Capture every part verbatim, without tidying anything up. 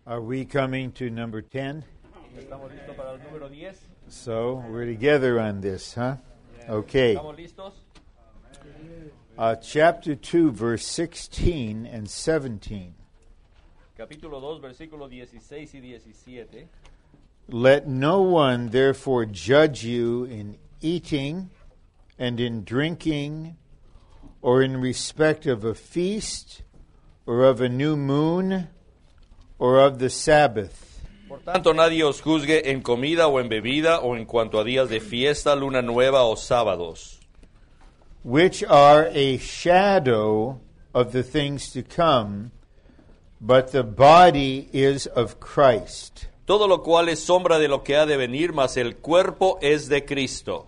Are we coming to number ten? ¿Estamos listos para el número diez? So we're together on this, huh? Okay. ¿Estamos listos? Uh, chapter two, verse sixteen and seventeen. Capítulo dos, versículos dieciséis y diecisiete. Let no one therefore judge you in eating and in drinking, or in respect of a feast, or of a new moon, or of the Sabbath. Por tanto, nadie os juzgue en comida o en bebida, o en cuanto a días de fiesta, luna nueva o sábados, which are a shadow of the things to come, but the body is of Christ. todo lo cual es sombra de lo que ha de venir, mas el cuerpo es de Cristo.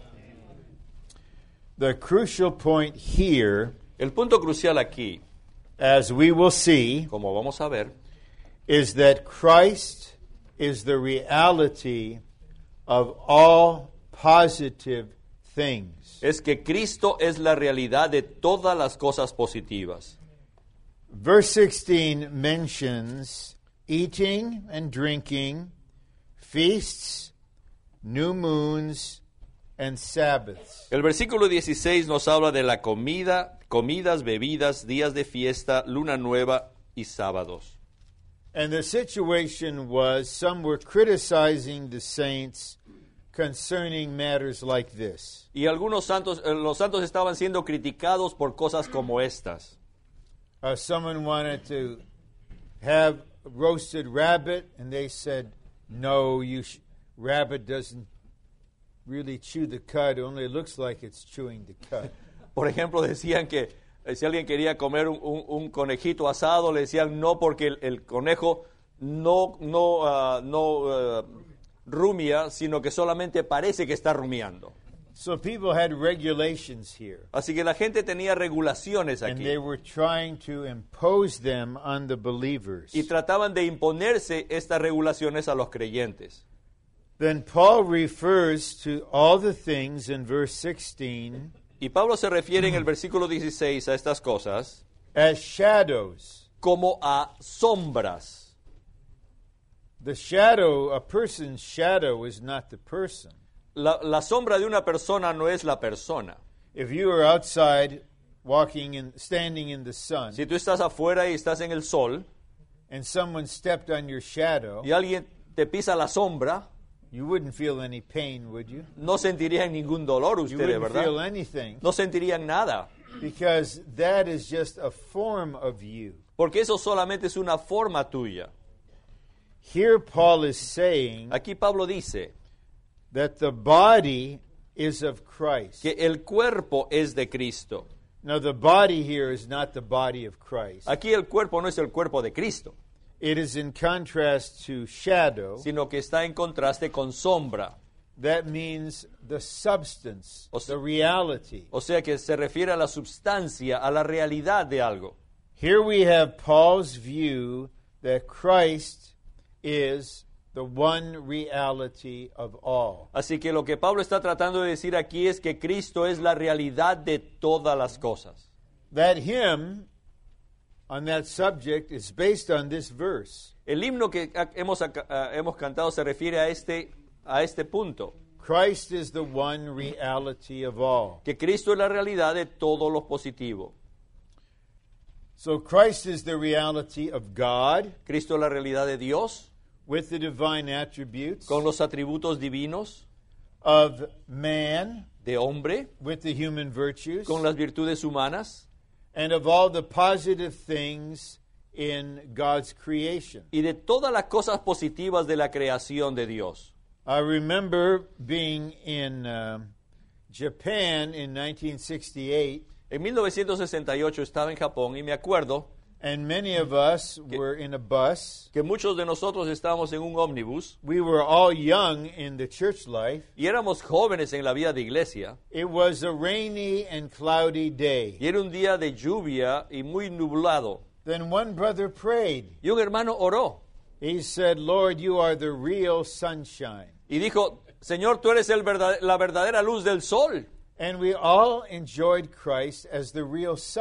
The crucial point here, El punto crucial aquí, as we will see, como vamos a ver, is that Christ is the reality of all positive things. es que Cristo es la realidad de todas las cosas positivas. Verse sixteen mentions eating and drinking, feasts, new moons, and Sabbaths. El versículo dieciséis nos habla de la comida, comidas, bebidas, días de fiesta, luna nueva y sábados. And the situation was some were criticizing the saints concerning matters like this. Y algunos santos, eh, los santos estaban siendo criticados por cosas como estas. Uh, someone wanted to have roasted rabbit, and they said, no, you sh- rabbit doesn't really chew the cud. It only looks like it's chewing the cud. Por ejemplo, decían que eh, si alguien quería comer un, un- un conejito asado, le decían no porque el, el conejo no, no, ah, no ah, rumia, sino que solamente parece que está rumiando. So people had regulations here, Así que la gente tenía regulaciones and aquí they were trying to impose them on the believers. y trataban de imponerse estas regulaciones a los creyentes. Then Paul refers to all the things in verse sixteen Y Pablo se refiere en el versículo dieciséis a estas cosas as shadows. como a sombras. The shadow, a person's shadow is not the person. La, la sombra de una persona no es la persona. If you are outside walking in standing in the sun Si tú estás afuera y estás en el sol and someone stepped on your shadow, y alguien te pisa la sombra, you wouldn't feel any pain, would you? no sentirían ningún dolor You ustedes, wouldn't feel ¿verdad? anything No sentirían nada, because that is just a form of you. porque eso solamente es una forma tuya. Here Paul is saying Aquí Pablo dice that the body is of Christ. que el cuerpo es de Cristo. Now the body here is not the body of Christ. Aquí el cuerpo no es el cuerpo de Cristo, It is in contrast to shadow. sino que está en contraste con sombra. That means the substance, O sea- the reality. O sea que se refiere a la substancia, a la realidad de algo. Here we have Paul's view that Christ is the one reality of all. Así que lo que Pablo está tratando de decir aquí es que Cristo es la realidad de todas las cosas. That hymn on that subject is based on this verse. El himno que ah, hemos, ac- ah, hemos cantado se refiere a este, a este punto, Christ is the one reality of all. que Cristo es la realidad de todo lo positivo. So Christ is the reality of God Cristo es la realidad de Dios, with the divine attributes, con los atributos divinos, of man de hombre, with the human virtues, con las virtudes humanas, and of all the positive things in God's creation. y de todas las cosas positivas de la creación de Dios. I remember being in um, Japan in nineteen sixty-eight, En mil novecientos sesenta y ocho estaba en Japón y me acuerdo and many of us were in a bus. que muchos de nosotros estábamos en un ómnibus We were all young in the church life. y éramos jóvenes en la vida de iglesia. It was a rainy and cloudy day. Y era un día de lluvia y muy nublado. Then one brother prayed. Y un hermano oró He said, Lord, you are the real sunshine. y dijo, Señor, tú eres el verdad- la verdadera luz del sol. And we all enjoyed Christ as the real sun.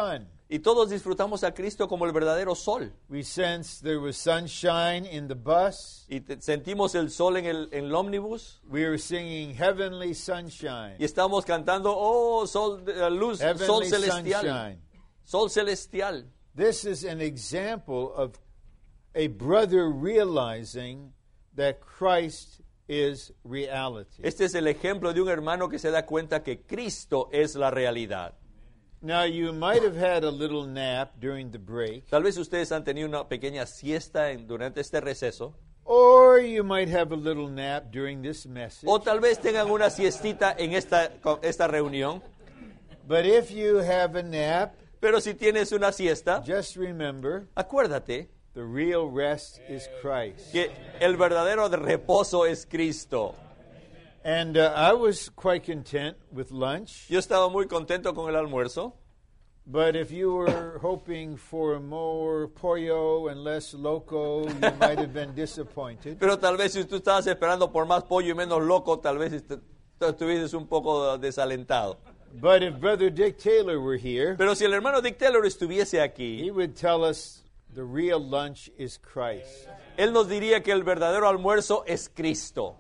Y todos disfrutamos a Cristo como el verdadero sol. We sensed there was sunshine in the bus. Y te- sentimos el sol en el, en el ómnibus. We were singing heavenly sunshine. Y estamos cantando, oh, sol, de- eh, luz, sol Heavenly celestial. sunshine. Sol celestial. This is an example of a brother realizing that Christ is reality. Este es el ejemplo de un hermano que se da cuenta que Cristo es la realidad. Now, you might have had a little nap during the break, Tal vez ustedes han tenido una pequeña siesta en- durante este receso. or you might have a little nap during this message. O tal vez tengan una siestita en esta, esta reunión. But if you have a nap, Pero si tienes una siesta, just remember acuérdate the real rest is Christ. que el verdadero reposo es Cristo. And uh, I was quite content with lunch, Yo estaba muy contento con el almuerzo, but if you were hoping for more pollo and less loco, you might have been disappointed. pero tal vez si tú estabas esperando por más pollo y menos loco, tal vez est- estuvieses un poco desalentado. But if Brother Dick Taylor were here, Pero si el hermano Dick Taylor estuviese aquí, he would tell us the real lunch is Christ. él nos diría que el verdadero almuerzo es Cristo.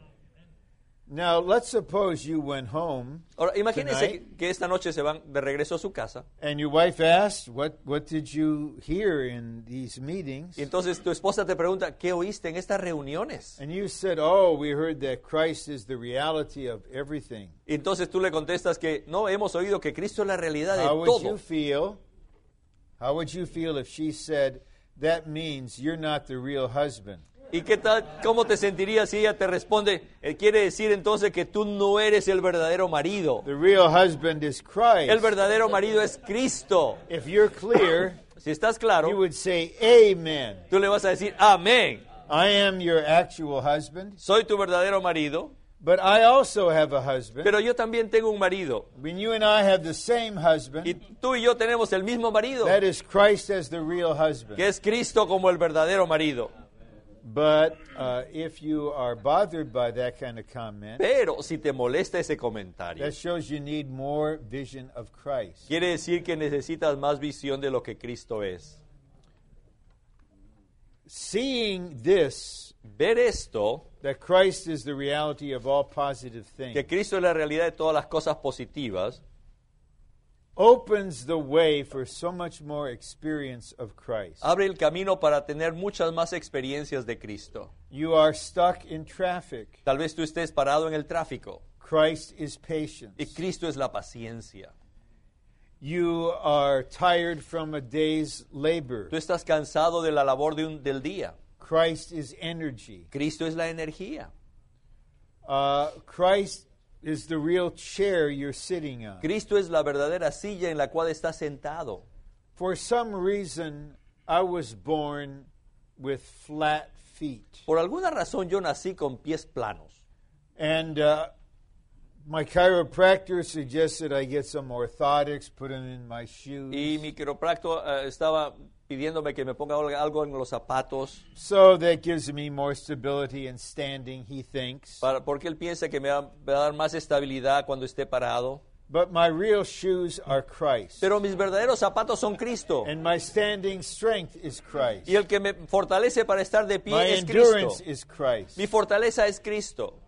Now, let's suppose you went home Ahora, imagínense tonight, que, que esta noche se van de regreso a su casa and your wife asked, what, what did you hear in these meetings? y entonces tu esposa te pregunta, ¿qué oíste en estas reuniones? And you said, oh, we heard that Christ is the reality of everything. Y entonces tú le contestas que no, hemos oído que Cristo es la realidad de How would you todo. feel? How would you feel if she said, that means you're not the real husband? ¿Y qué tal, cómo te sentirías si ella te responde, eh, quiere decir entonces que tú no eres el verdadero marido? The real husband is Christ. El verdadero marido es Cristo. If you're clear, Si estás you claro, would say, amen. tú le vas a decir, amén. I am your actual husband, Soy tu verdadero marido, but I also have a husband. pero yo también tengo un marido. When you and I have the same Y husband, tú y yo tenemos el mismo marido, that is Christ as the real husband. que es Cristo como el verdadero marido. But uh, if you are bothered by that kind of comment, Pero si te molesta ese comentario, that shows you need more vision of Christ. quiere decir que necesitas más visión de lo que Cristo es. Seeing this, Ver esto, that Christ is the reality of all positive things, que Cristo es la realidad de todas las cosas positivas, opens the way for so much more experience of Christ. abre el camino para tener muchas más experiencias de Cristo. You are stuck in traffic. Tal vez tú estés parado en el tráfico Christ is patience. y Cristo es la paciencia. You are tired from a day's labor. Tú estás cansado de la labor de un, del día. Christ is energy. Cristo es la energía. Uh, Christ is the real chair you're sitting on. Cristo es la verdadera silla en la cual estás sentado. For some reason, I was born with flat feet. Por alguna razón yo nací con pies planos. And uh, my chiropractor suggested I get some orthotics, put them in my shoes. Y mi quiropráctor eh, estaba pidiéndome que me ponga algo en los zapatos, So that gives me more stability in standing, he thinks. para, porque él piensa que me va, me va a dar más estabilidad cuando esté parado. But my real shoes are Christ. Pero mis verdaderos zapatos son Cristo. And my standing strength is Christ. Y el que me fortalece para estar de pie My es endurance Cristo. is Christ. Mi fortaleza es Cristo.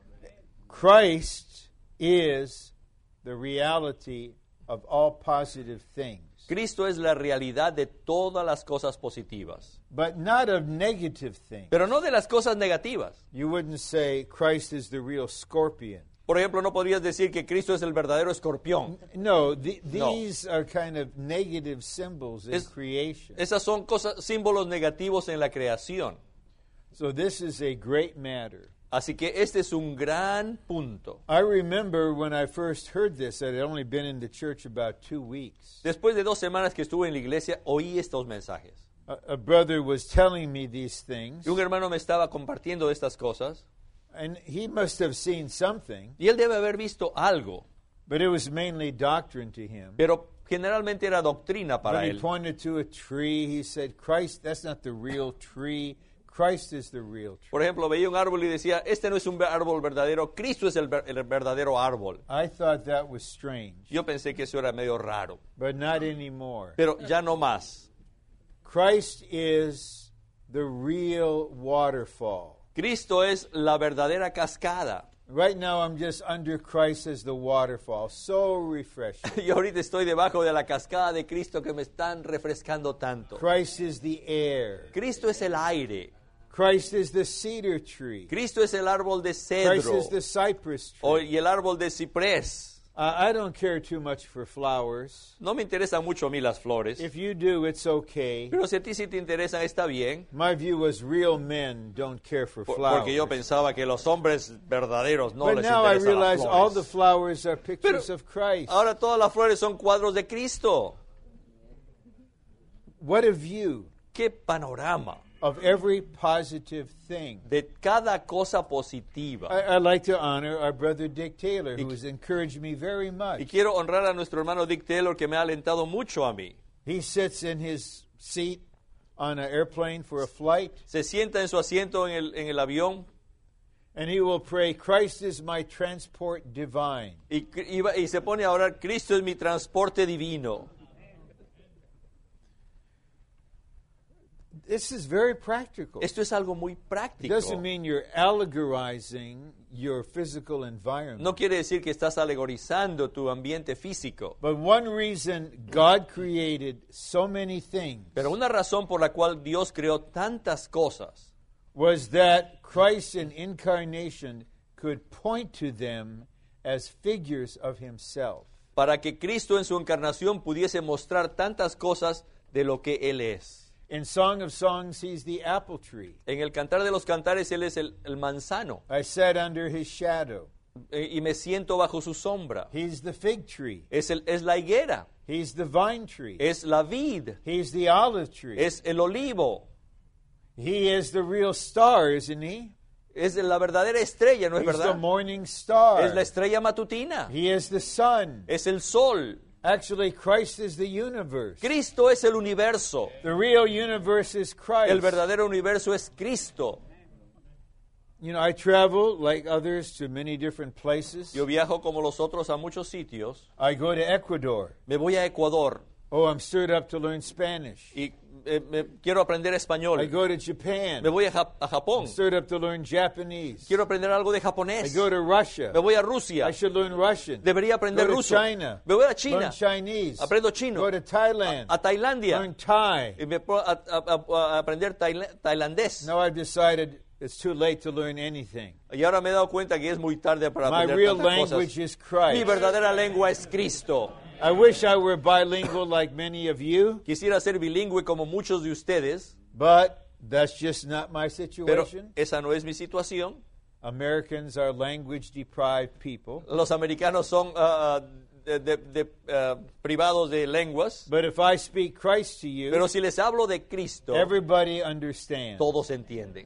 Christ is the reality of all positive things, Cristo es la realidad de todas las cosas positivas, but not of negative things. pero no de las cosas negativas. You wouldn't say Christ is the real scorpion. Por ejemplo, no podrías decir que Cristo es el verdadero escorpión. No, the, No. these are kind of negative symbols in Es- creation. Esas son cosas, símbolos negativos en la creación. So this is a great matter. Así que este es un gran punto. I remember when I first heard this, I had only been in the church about two weeks. Después de dos semanas que estuve en la iglesia, oí estos mensajes. A, a brother was telling me these things, Y un hermano me estaba compartiendo estas cosas, and he must have seen something, y él debe haber visto algo, but it was mainly doctrine to him. pero generalmente era doctrina para When he él. pointed to a tree, he said, Christ, that's not the real tree. Christ is the real tree. Por ejemplo, veía un árbol y decía, este no es un árbol verdadero, Cristo es el, ver- el verdadero árbol. I thought that was strange, Yo pensé que eso era medio raro, but not anymore. pero ya no más. Christ is the real waterfall. Cristo es la verdadera cascada. Right now, I'm just under Christ as the waterfall. So refreshing. Yo ahorita estoy debajo de la cascada de Cristo que me están refrescando tanto. Christ is the air. Cristo es el aire. Christ is the cedar tree. Cristo es el árbol de Christ cedro is the cypress tree. o- y el árbol de ciprés. Uh, I don't care too much for flowers. No me interesan mucho a mí las flores, If you do, it's okay. pero si a ti sí te interesan, está bien. My view was real men don't care for Por- flowers. Porque yo pensaba que los hombres verdaderos no But les now I interesan las realize all the flores. flowers are pictures Pero of Christ. ahora todas las flores son cuadros de Cristo. What a view ¡Qué panorama! of every positive thing. De cada cosa positiva. I, I'd like to honor our brother Dick Taylor, who has encouraged me very much. Y quiero honrar a nuestro hermano Dick Taylor, que me ha alentado mucho a mí. He sits in his seat on an airplane for a flight, Se sienta en su asiento en el, en el avión and he will pray, Christ is my transport divine. y, y va- y se pone a orar, Cristo es mi transporte divino. This is very practical. Esto es algo muy It práctico. doesn't mean you're allegorizing your physical environment. No quiere decir que estás alegorizando tu ambiente físico. But one reason God created so many things Pero una razón por la cual Dios creó tantas cosas was that Christ in incarnation could point to them as figures of himself. para que Cristo en su encarnación pudiese mostrar tantas cosas de lo que Él es. In Song of Songs, he's the apple tree. En el Cantar de los Cantares Él es el, el manzano I sat under his shadow. eh, y me siento bajo su sombra. He's the fig tree. Es, el, es la higuera, He's the vine tree. es la vid, He's the olive tree. es el olivo, He is the real star, isn't he? es la verdadera estrella, ¿no es He's the verdad? morning star. Es la estrella matutina, He is the sun. es el sol. Actually, Christ is the universe. Cristo es el universo. The real universe is Christ. El verdadero universo es Cristo. You know, I travel, like others, to many different places. Yo viajo como los otros a muchos sitios. I go to Ecuador. Me voy a Ecuador Oh, I'm stirred up to learn Spanish. y eh, me- quiero aprender I español. go to Japan. Me voy a, Jap- a Japón. Stirred up to learn Japanese. Quiero aprender algo de I japonés. go to Russia. Me voy a Rusia. I should learn Russian. Debería aprender Go to ruso. China. Me voy a China. Learn Chinese. Aprendo chino. Go to Thailand. A Tailandia. Learn Thai. Y me puedo a, a- a- a aprender taila- tailandés. Now I've decided it's too late to learn anything. Y ahora me he dado cuenta que es muy tarde para My aprender real tantas language cosas. is Christ. Mi verdadera lengua es Cristo. I wish I were bilingual like many of you, Quisiera ser bilingüe como muchos de ustedes, but that's just not my pero situation. esa no es mi situación. Americans are language deprived people. Los americanos son ah, ah, de, de- de, ah, privados de lenguas, But if I speak Christ to you, pero si les hablo de Cristo, everybody understands. todos entienden.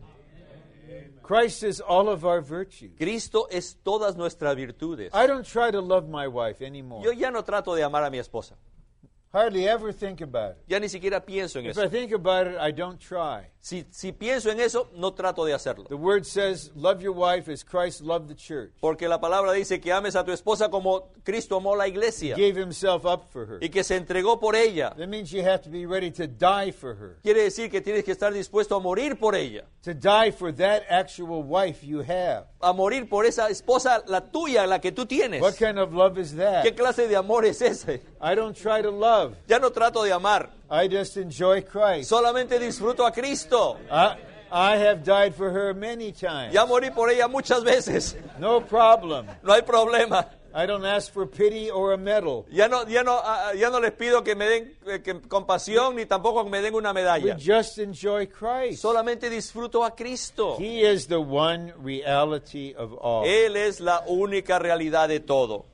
Christ is all of our virtues. Cristo es todas nuestras virtudes. I don't try to love my wife anymore. Yo ya no trato de amar a mi esposa. Hardly ever think about it. Ya ni siquiera pienso en If eso. I think about it, I don't try. Si, si pienso en eso, no trato de hacerlo. The word says, love your wife as Christ loved the church. Porque la palabra dice que ames a tu esposa como Cristo amó la iglesia Gave himself up for her. y que se entregó por ella. That means you have to be ready to die for her. Quiere decir que tienes que estar dispuesto a morir por ella, To die for that actual wife you have. a morir por esa esposa, la tuya, la que tú tienes. What kind of love is ¿Qué that? clase de amor es ese? I don't try to love. Ya no trato de amar, I just enjoy Christ. solamente disfruto a Cristo. I, I have died for her many times. Ya morí por ella muchas veces, No problem. no hay problema. I don't ask for pity or a medal. Ya no, ya no, ah, ya no les pido que me den eh, que- compasión ni tampoco que me den una We medalla. just enjoy Christ. Solamente disfruto a Cristo. He is the one reality of all. Él es la única realidad de todo.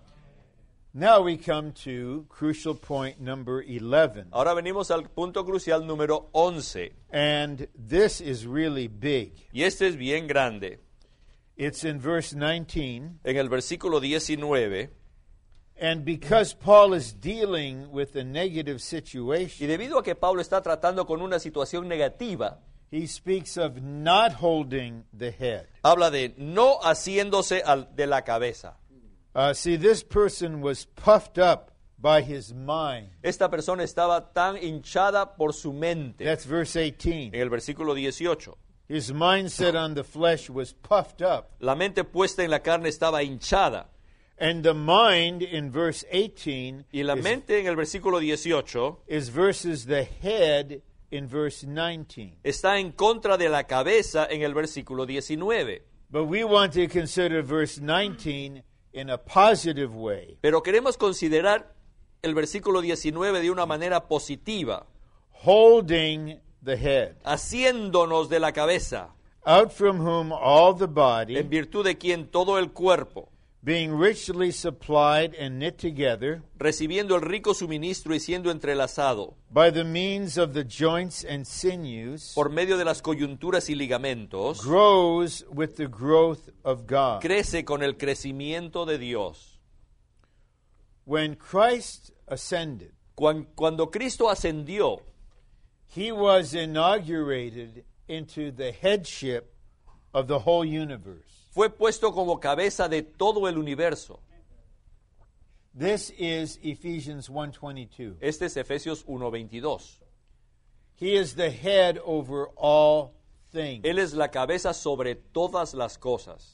Now we come to crucial point number eleven. Ahora venimos al punto crucial número once. And this is really big. Y este es bien grande. It's in verse nineteen. En el versículo diecinueve. And because Paul is dealing with a negative Y situation, debido a que Pablo está tratando con una situación negativa, he speaks of not holding the head. Habla de no haciéndose al, de la cabeza. Uh, see, this person was puffed up by his mind. Esta persona estaba tan hinchada por su mente. That's verse eighteen. En el versículo dieciocho. His mindset on the flesh was puffed up. La mente puesta en la carne estaba hinchada. And the mind in verse eighteen Y la is, mente en el versículo dieciocho is versus the head in verse nineteen. está en contra de la cabeza en el versículo diecinueve. But we want to consider verse nineteen in a positive way. Pero queremos considerar el versículo diecinueve de una manera positiva, Holding the head, haciéndonos de la cabeza, out from whom all the en body, virtud de quien todo el cuerpo, being richly supplied and knit together recibiendo el rico suministro y siendo entrelazado by the means of the joints and sinews, por medio de las coyunturas y ligamentos, grows with the growth of God. crece con el crecimiento de Dios. When Christ ascended, Cuan- Cuando Cristo ascendió, he was inaugurated into the headship of the whole universe. fue puesto como cabeza de todo el universo. This is Ephesians one twenty-two. Este es Efesios uno veintidós. He is the head over all things. Él es la cabeza sobre todas las cosas.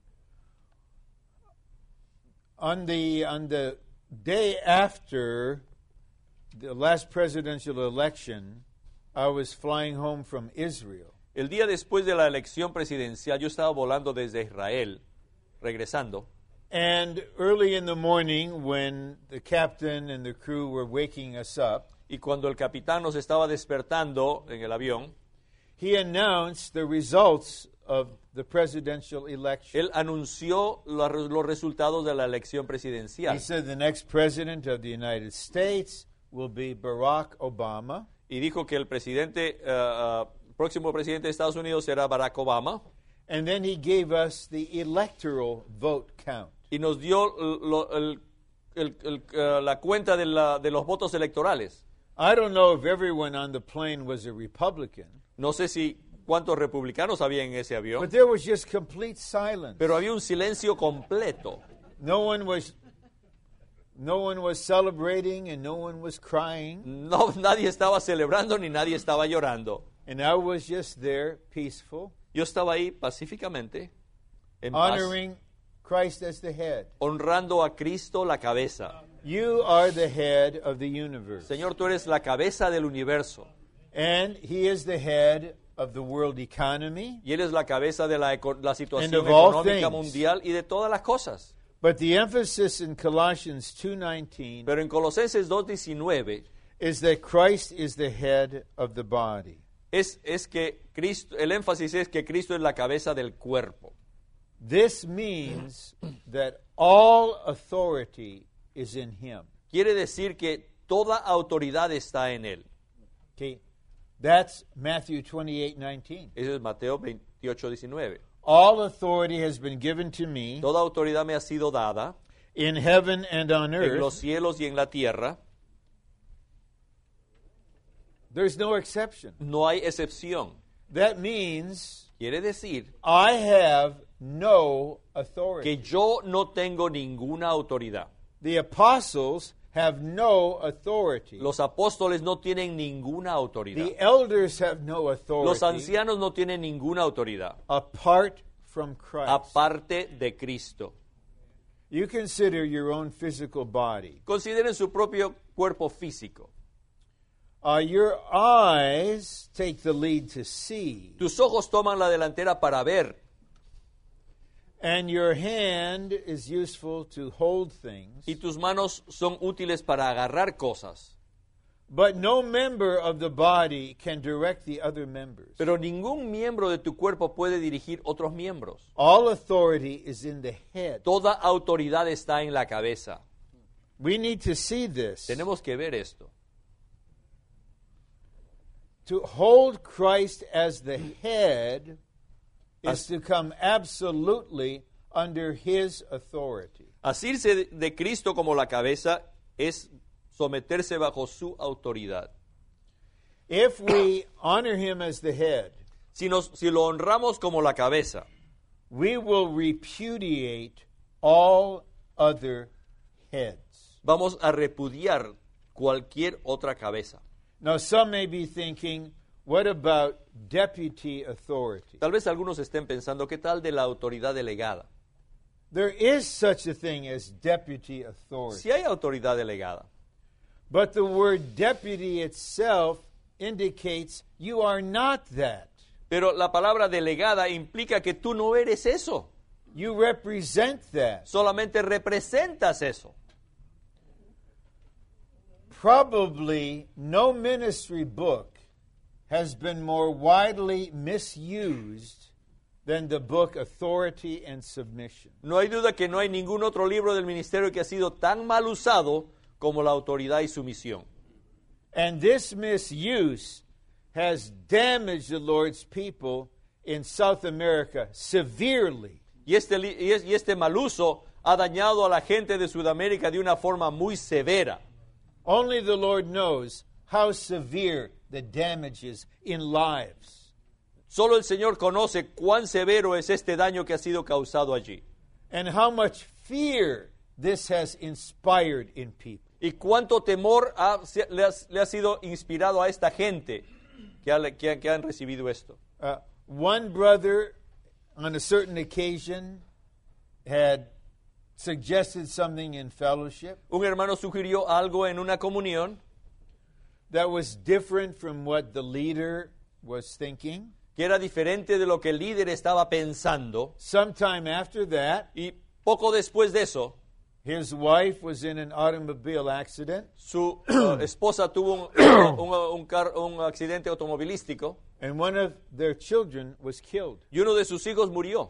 On the on the day after the last presidential election, I was flying home from Israel. El día después de la elección presidencial, yo estaba volando desde Israel, regresando. And early in the morning, when the captain and the crew were waking us up, Y cuando el capitán nos estaba despertando en el avión, he announced the results of the presidential election. él anunció la- los resultados de la elección He presidencial. said the next president of the United States will be Barack Obama. Y dijo que el presidente, eh, eh, próximo presidente de Estados Unidos será Barack Obama. And then he gave us the electoral vote count. Y nos dio lo- el- el- el- eh, la cuenta de, la- de los votos electorales. I don't know if everyone on the plane was a Republican, No sé si cuántos republicanos había en ese avión, but there was just complete silence. pero había un silencio completo. No one was no one was celebrating and no one was crying, No, nadie estaba celebrando ni nadie estaba llorando. and I was just there peaceful, Yo estaba ahí pacíficamente, en paz, honoring Christ as the head. honrando a Cristo la cabeza. You are the head of the universe, Señor, tú eres la cabeza del universo and he is the head of the world economy. y Él es la cabeza de la, eco- la And situación of all económica things. mundial y de todas las cosas. But the emphasis in Colossians two nineteen Pero en Colosenses dos diecinueve is that Christ is the head of the body. es, es que Cristo, el énfasis es que Cristo es la cabeza del cuerpo. This means that all authority is in him. Quiere decir que toda autoridad está en Él. Okay? That's Matthew twenty-eight nineteen. Eso es Mateo veintiocho diecinueve. All authority has been given to me Toda autoridad me ha sido dada in heaven and on en los earth. cielos y en la tierra. There's no exception. No hay excepción. That means Quiere decir I have no authority. que yo no tengo ninguna autoridad. The apostles have no authority. Los apóstoles no tienen ninguna autoridad. The elders have no Los authority ancianos no tienen ninguna autoridad, apart from Christ. aparte de Cristo. You consider your own physical body. Consideren su propio cuerpo físico. Uh, your eyes take the lead to see, Tus ojos toman la delantera para ver, and your hand is useful to hold things. y tus manos son útiles para agarrar cosas. But no member of the body can direct the other members. Pero ningún miembro de tu cuerpo puede dirigir otros miembros. All authority is in the head. Toda autoridad está en la cabeza. We need to see this. Tenemos que ver esto. To hold Christ as the head is to come absolutely under his authority. Asirse de- de Cristo como la cabeza es someterse bajo su autoridad. If we honor him as the head, si, nos, si lo honramos como la cabeza, we will repudiate all other heads. vamos a repudiar cualquier otra cabeza. Now, some may be thinking, what about deputy authority? Tal vez algunos estén pensando, ¿qué tal de la autoridad delegada? There is such a thing as deputy authority. Si hay autoridad delegada, But the word deputy itself indicates you are not that. pero la palabra delegada implica que tú no eres eso, You represent that. solamente representas eso. Probably no ministry book has been more widely misused than the book Authority and Submission. No hay duda que no hay ningún otro libro del ministerio que ha sido tan mal usado como la autoridad y sumisión. And this misuse has damaged the Lord's people in South America severely. Y este, li- y es- y este mal uso ha dañado a la gente de Sudamérica de una forma muy severa. Only the Lord knows how severe the damages in lives. Solo el Señor conoce cuán severo es este daño que ha sido causado allí And how much fear this has inspired in people. y cuánto temor ha- se- le, ha, le ha sido inspirado a esta gente que, ha- que ha- que han recibido esto. Uh, one brother, on a certain occasion, had suggested something in fellowship Un hermano sugirió algo en una comunión that was different from what the leader was thinking. que era diferente de lo que el líder estaba pensando, Sometime after that, y poco después de eso, his wife was in an automobile accident, su uh, esposa tuvo un, un- un car- un accidente automovilístico and one of their children was killed. y uno de sus hijos murió.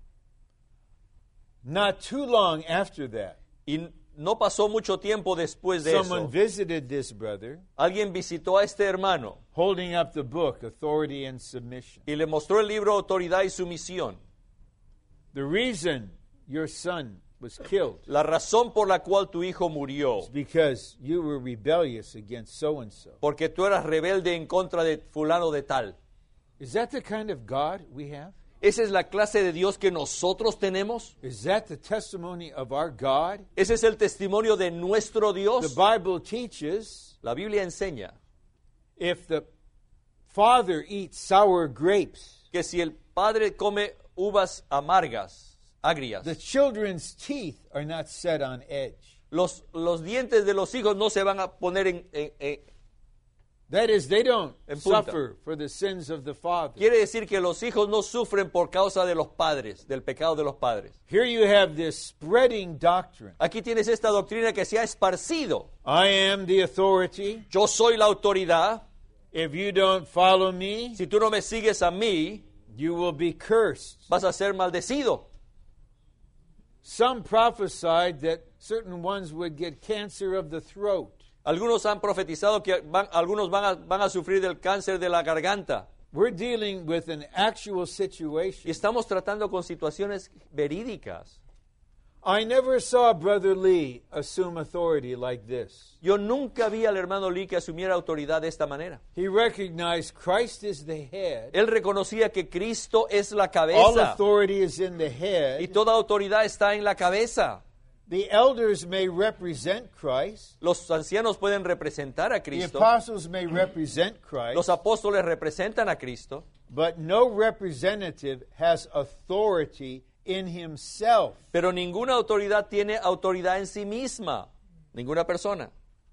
Not too long after that, Y no pasó mucho tiempo después de someone eso. visited this brother, Alguien visitó a este hermano holding up the book, Authority and Submission. y le mostró el libro Autoridad y Sumisión. The reason your son was killed La razón por la cual tu hijo murió, is because you were rebellious against so-and-so. porque tú eras rebelde en contra de fulano de tal. Is that the kind of God we have? ¿Esa es la clase de Dios que nosotros tenemos? Is that the testimony of our God? ¿Ese es el testimonio de nuestro The Dios? Bible teaches La Biblia enseña if the father eats sour grapes, que si el padre come uvas amargas, agrias, the children's teeth are not set on edge. los, los dientes de los hijos no se van a poner en... en- en- That is, they don't En punta. suffer for the sins of the father. Quiere decir que los hijos no sufren por causa de los padres, del pecado de los padres. Here you have this spreading doctrine. Aquí tienes esta doctrina que se ha esparcido. I am the authority. Yo soy la autoridad. If you don't follow me, Si tú no me sigues a mí, you will be cursed. vas a ser maldecido. Some prophesied that certain ones would get cancer of the throat. Algunos han profetizado que van, algunos van a, van a sufrir del cáncer de la garganta. We're dealing with an actual Y situation. estamos tratando con situaciones verídicas. I never saw Brother Lee assume authority like this. Yo nunca vi al hermano Lee que asumiera autoridad de esta manera. He recognized Christ is the head. Él reconocía que Cristo es la All cabeza authority is in the y head. toda autoridad está en la cabeza. The elders may represent Christ. Los ancianos pueden representar a The Cristo. apostles may represent Christ. Los apóstoles representan a Cristo. But no representative has authority in himself. Pero ninguna autoridad tiene autoridad en sí misma. Ninguna persona.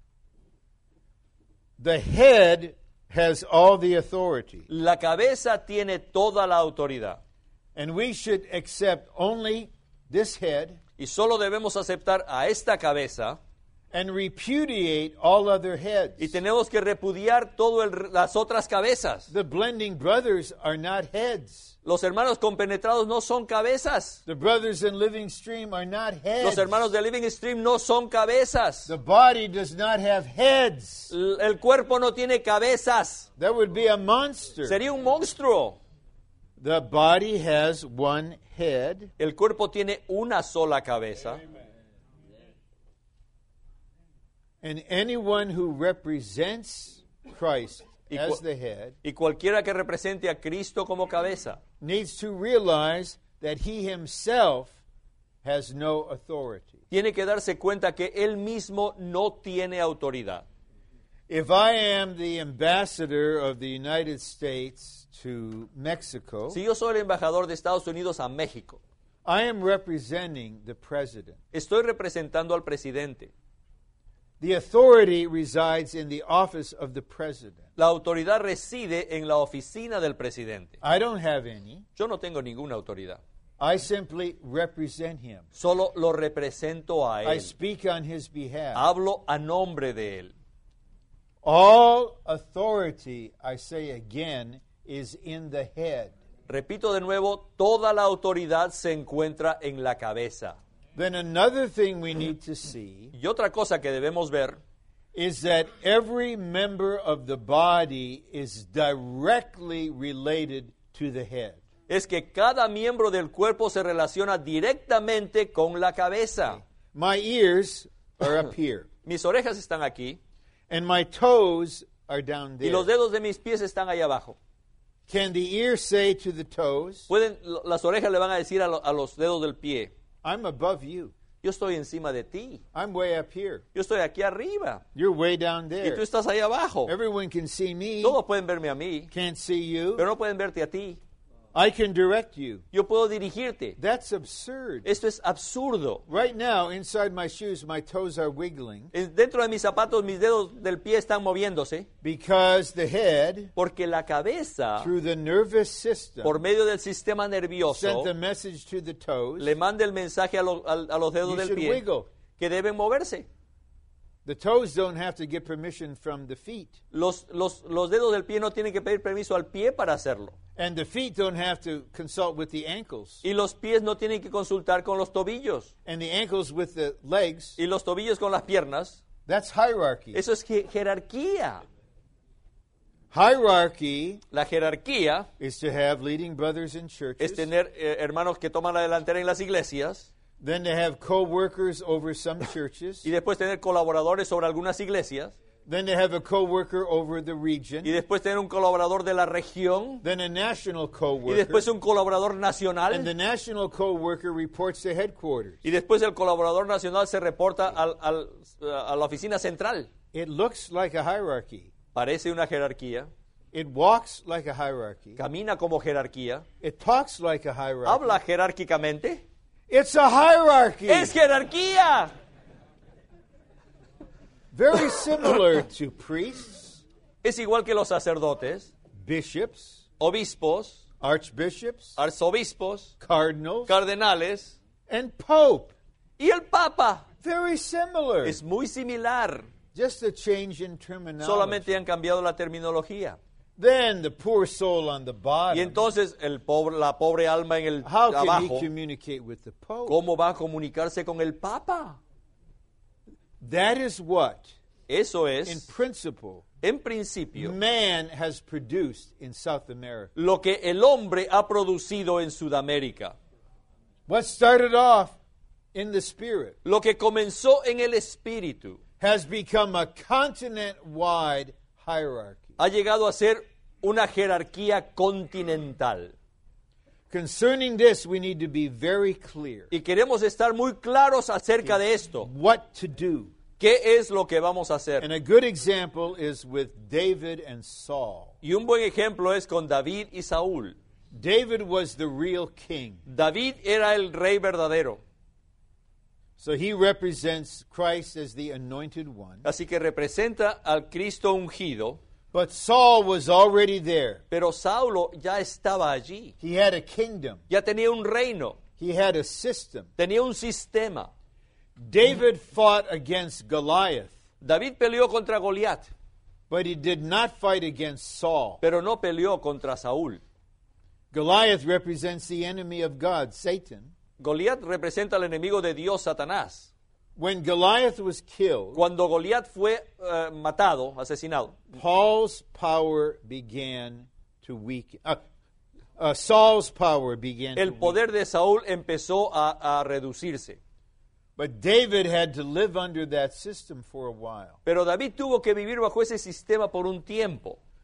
The head has all the authority. La cabeza tiene toda la autoridad. And we should accept only this head Y solo debemos aceptar a esta cabeza and repudiate all other heads. y tenemos que repudiar todas las otras cabezas. The blending brothers are not heads. Los hermanos compenetrados no son cabezas. The brothers in Living Stream are not heads. Los hermanos de Living Stream no son cabezas. The body does not have heads. L- El cuerpo no tiene cabezas. That would be a monster. Sería un monstruo. The body has one head, El cuerpo tiene una sola cabeza. and anyone who represents Christ Y Y, as cu- the head, y cualquiera que represente a Cristo como cabeza needs to realize that he himself has no authority. tiene que darse cuenta que él mismo no tiene autoridad. If I am the ambassador of the United States to Mexico, Si yo soy el embajador de Estados Unidos a México, I am representing the president. estoy representando al presidente. The authority resides in the office of the president. La autoridad reside en la oficina del presidente. I don't have any. Yo no tengo ninguna autoridad. I simply represent him. Solo lo represento a I él. speak on his behalf. Hablo a nombre de él. All authority, I say again, is in the head. Repito de nuevo, toda la autoridad se encuentra en la cabeza. Then another thing we need to see Y otra cosa que debemos ver is that every member of the body is directly related to the head. es que cada miembro del cuerpo se relaciona directamente con la cabeza. My ears are up here, Mis orejas están aquí and my toes are down y los there. dedos de mis pies están ahí abajo. Can the ear say to the toes, Pueden, las orejas le van a decir a, lo- a los dedos del pie, I'm above you. yo estoy encima de ti, I'm way up here. yo estoy aquí arriba You're way down y there. tú estás ahí abajo. Everyone can see me, Todos pueden verme a mí, can't see you. pero no pueden verte a ti. I can direct you. Yo puedo dirigirte. That's absurd. Esto es absurdo. Right now, inside my shoes, my toes are wiggling Es- Dentro de mis zapatos, mis dedos del pie están moviéndose because the head, porque la cabeza, through the nervous system, por medio del sistema nervioso, sent the message to the toes. le manda el mensaje a, lo- a- a los dedos You del should pie wiggle. que deben moverse. The toes don't have to get permission from the feet, Los, los, los dedos del pie no tienen que pedir permiso al pie para hacerlo. and the feet don't have to consult with the ankles, Y los pies no tienen que consultar con los tobillos. and the ankles with the legs. Y los tobillos con las piernas. That's hierarchy. Eso es je- jerarquía. Hierarchy La jerarquía is to have leading brothers in es churches, tener eh, hermanos que toman la delantera en las iglesias then to have co-workers over some churches, y después tener colaboradores sobre algunas iglesias then to have a co-worker over the y region, después tener un colaborador de la región then a national y co-worker, después un colaborador and nacional the national co-worker reports to headquarters. y después el colaborador nacional se reporta al- al- a la oficina central. It looks like a hierarchy. Parece una jerarquía, It walks like a hierarchy. camina como jerarquía, It talks like a hierarchy. habla jerárquicamente. It's a hierarchy. ¡Es jerarquía! Very similar to priests, Es igual que los sacerdotes, bishops, obispos, archbishops, arzobispos, cardinals, cardenales and pope. y el papa. Very similar. Es muy similar, Just a change in terminology. solamente han cambiado la terminología. Then the poor soul on the Y bottom. entonces el pobre, la pobre alma en el How can abajo, he communicate with the pope? ¿cómo va a comunicarse con el papa? That is what, Eso in es, principle, en principio, man has produced in South America. lo que el hombre ha producido en Sudamérica. What started off in the spirit Lo que comenzó en el espíritu has become a continent-wide hierarchy. ha llegado a ser una jerarquía continental. Concerning this, we need to be very clear Y queremos estar muy claros acerca de esto. what to do. ¿Qué es lo que vamos a hacer? And a good example is with David and Saul. Y un buen ejemplo es con David y Saúl. David was the real king. David era el rey verdadero, So he represents Christ as the anointed one. así que representa al Cristo ungido, But Saul was already there. pero Saulo ya estaba allí, He had a kingdom. ya tenía un reino, He had a system. tenía un sistema. David fought against Goliath, David peleó contra Goliat, but he did not fight against Saul. pero no peleó contra Saúl. Goliath represents the enemy of God, Satan. Goliat representa al enemigo de Dios, Satanás. When Goliath was killed, Cuando Goliat fue eh, matado, asesinado, Paul's power began to weaken. Uh, uh, Saul's power began to el weaken. poder de Saúl empezó a, a reducirse. But David had to live under that system for a while. Pero David tuvo que vivir bajo ese sistema por un tiempo.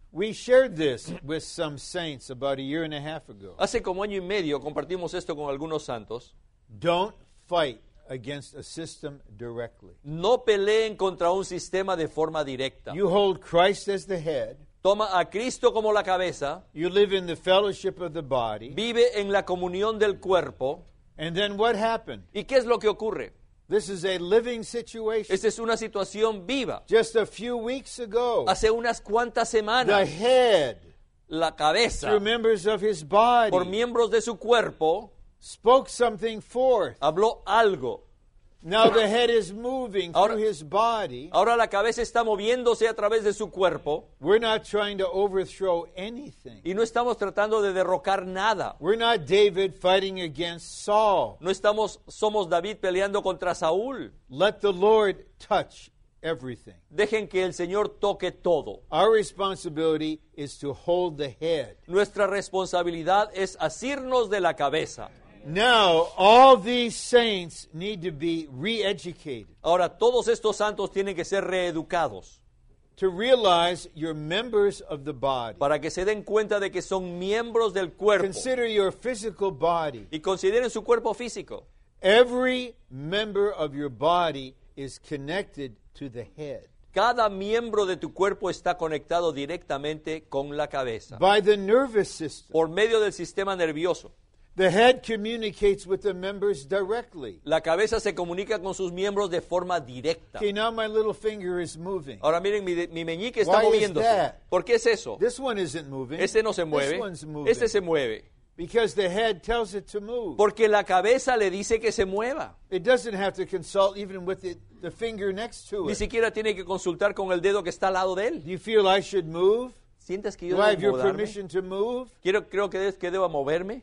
We shared this with some saints about a year and a half ago. Hace como año y medio compartimos esto con algunos santos. Don't fight against a system directly. No peleen contra un sistema de forma directa. You hold Christ as the head. Toma a Cristo como la cabeza. You live in the fellowship of the body. Vive en la comunión del cuerpo. And then what happened? ¿Y qué es lo que ocurre? This is a living situation. Esta es una situación viva. Just a few weeks ago, Hace unas cuantas the semanas, head, la cabeza, through members of his body, por miembros de su cuerpo, spoke something forth. habló algo. Now the head is moving Ahora- through his body. Ahora la cabeza está moviéndose a través de su cuerpo We're not trying to overthrow anything. y no estamos tratando de derrocar nada. We're not David fighting against Saul. No estamos, somos David peleando contra Saúl. Let the Lord touch everything. Dejen que el Señor toque todo. Our responsibility is to hold the head. Nuestra responsabilidad es asirnos de la cabeza. Now, all these saints need to be re-educated Ahora, todos estos santos tienen que ser reeducados to realize you're members of the body. para que se den cuenta de que son miembros del cuerpo Consider your physical body. y consideren su cuerpo físico. Every member of your body is connected to the head. Cada miembro de tu cuerpo está conectado directamente con la cabeza By the nervous system. por medio del sistema nervioso. The head communicates with the members directly. La cabeza se comunica con sus miembros de forma directa. Okay, now my little finger is moving. Ahora miren, mi, mi meñique está Why is moviéndose. that? ¿Por qué es eso? This one isn't moving. Este no se This mueve. one's moving. Este se mueve. Because the head tells it to move. Porque la cabeza le dice que se mueva. It doesn't have to consult even with the, the finger next to Ni it. siquiera tiene que consultar con el dedo que está al lado de él. Do you feel I should move? ¿Sientes que yo Do I have debo your moverme? permission to move? Quiero, creo que, de- que deba moverme.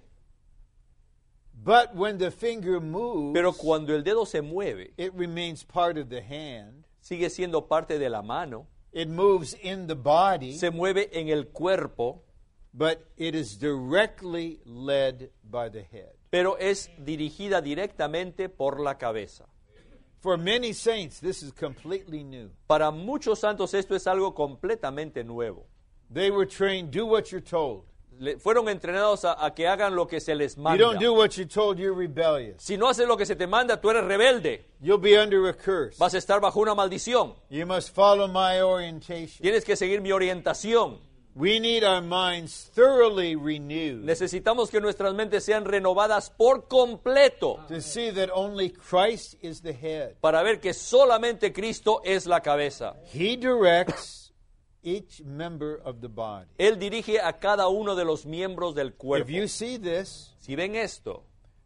But when the finger moves, Pero cuando el dedo se mueve, it remains part of the hand. sigue siendo parte de la mano. It moves in the body, Se mueve en el cuerpo, but it is directly led by the head. pero es dirigida directamente por la cabeza. For many saints, this is completely new. Para muchos santos esto es algo completamente nuevo. They were trained, do what you're told. Le- fueron entrenados a, a que hagan lo que se les You manda. don't do what you're told, you're rebellious. Si no haces lo que se te manda, tú eres rebelde. You'll be under a curse. Vas a estar bajo una maldición. You must follow my orientation. Tienes que seguir mi orientación. We need our minds thoroughly renewed Necesitamos que nuestras mentes sean renovadas por completo to see that only Christ is the head. para ver que solamente Cristo es la cabeza. He directs each member of the body. Él dirige a cada uno de los miembros del If cuerpo. you see this, Si ven esto,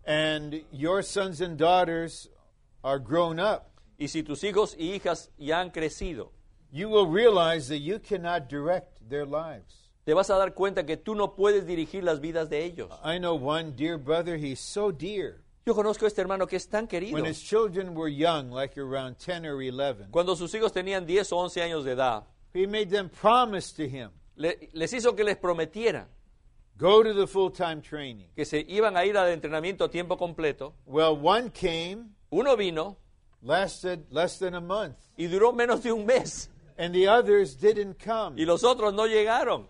and your sons and daughters are grown up, y si tus hijos y hijas ya han crecido, you will realize that you cannot direct their lives. te vas a dar cuenta que tú no puedes dirigir las vidas de ellos. I know one dear brother, he's so dear. Yo conozco a este hermano que es tan querido. When his children were young, like around ten or eleven, Cuando sus hijos tenían diez o once años de edad, he made them promise to him, le- les hizo que les prometieran go to the full-time training. que se iban a ir al entrenamiento a tiempo completo. Well, one came, Uno vino lasted less than a month, y duró menos de un mes, and the others didn't come. y los otros no llegaron.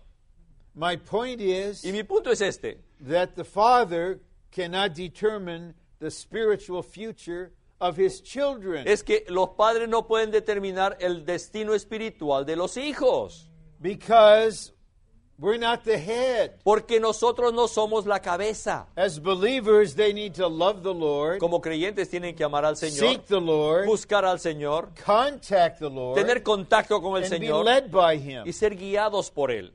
My point is Y mi punto es este, that the father cannot determine the spiritual future of his children es que los padres no pueden determinar el destino espiritual de los hijos, because we're not the head. porque nosotros no somos la cabeza. As believers, they need to love the Lord, Como creyentes tienen que amar al Señor, seek the Lord, buscar al Señor, contact the Lord, tener contacto con el and be Señor led by Him. y ser guiados por Él.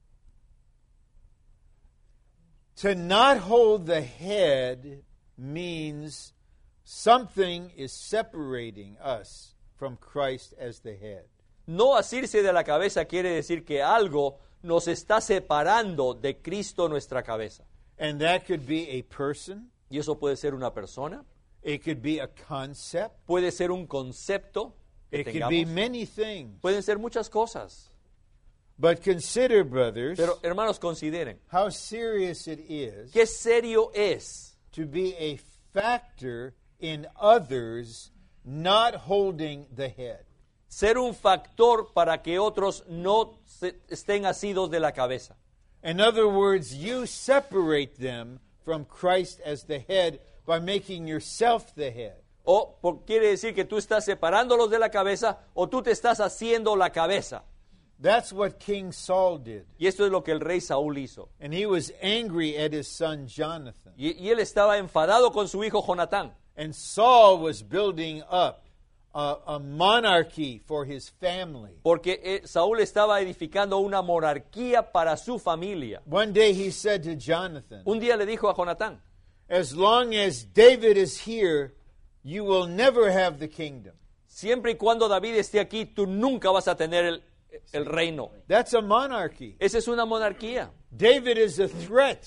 To not hold the head means something is separating us from Christ as the head. No asirse de la cabeza quiere decir que algo nos está separando de Cristo nuestra cabeza. And that could be a person, Y eso puede ser una persona, it could be a concept, puede ser un concepto que it could be tengamos, many things. pueden ser muchas cosas. But consider, brothers, Pero hermanos, consideren, how serious it is qué serio es to be a factor in others not holding the head. ser un factor para que otros no se- estén asidos de la cabeza. In other words, you separate them from Christ as the head by making yourself the head. O por- quiere decir que tú estás separándolos de la cabeza o tú te estás haciendo la cabeza. That's what King Saul did. Y esto es lo que el rey Saúl hizo. And he was angry at his son Jonathan. Y, y él estaba enfadado con su hijo Jonatán. And Saul was building up a, a monarchy for his family. Porque eh, Saúl estaba edificando una monarquía para su familia. One day he said to Jonathan, Un día le dijo a Jonatán, as long as David is here, you will never have the kingdom. siempre y cuando David esté aquí, tú nunca vas a tener el, el reino. That's a monarchy. Esa es una monarquía. David is a threat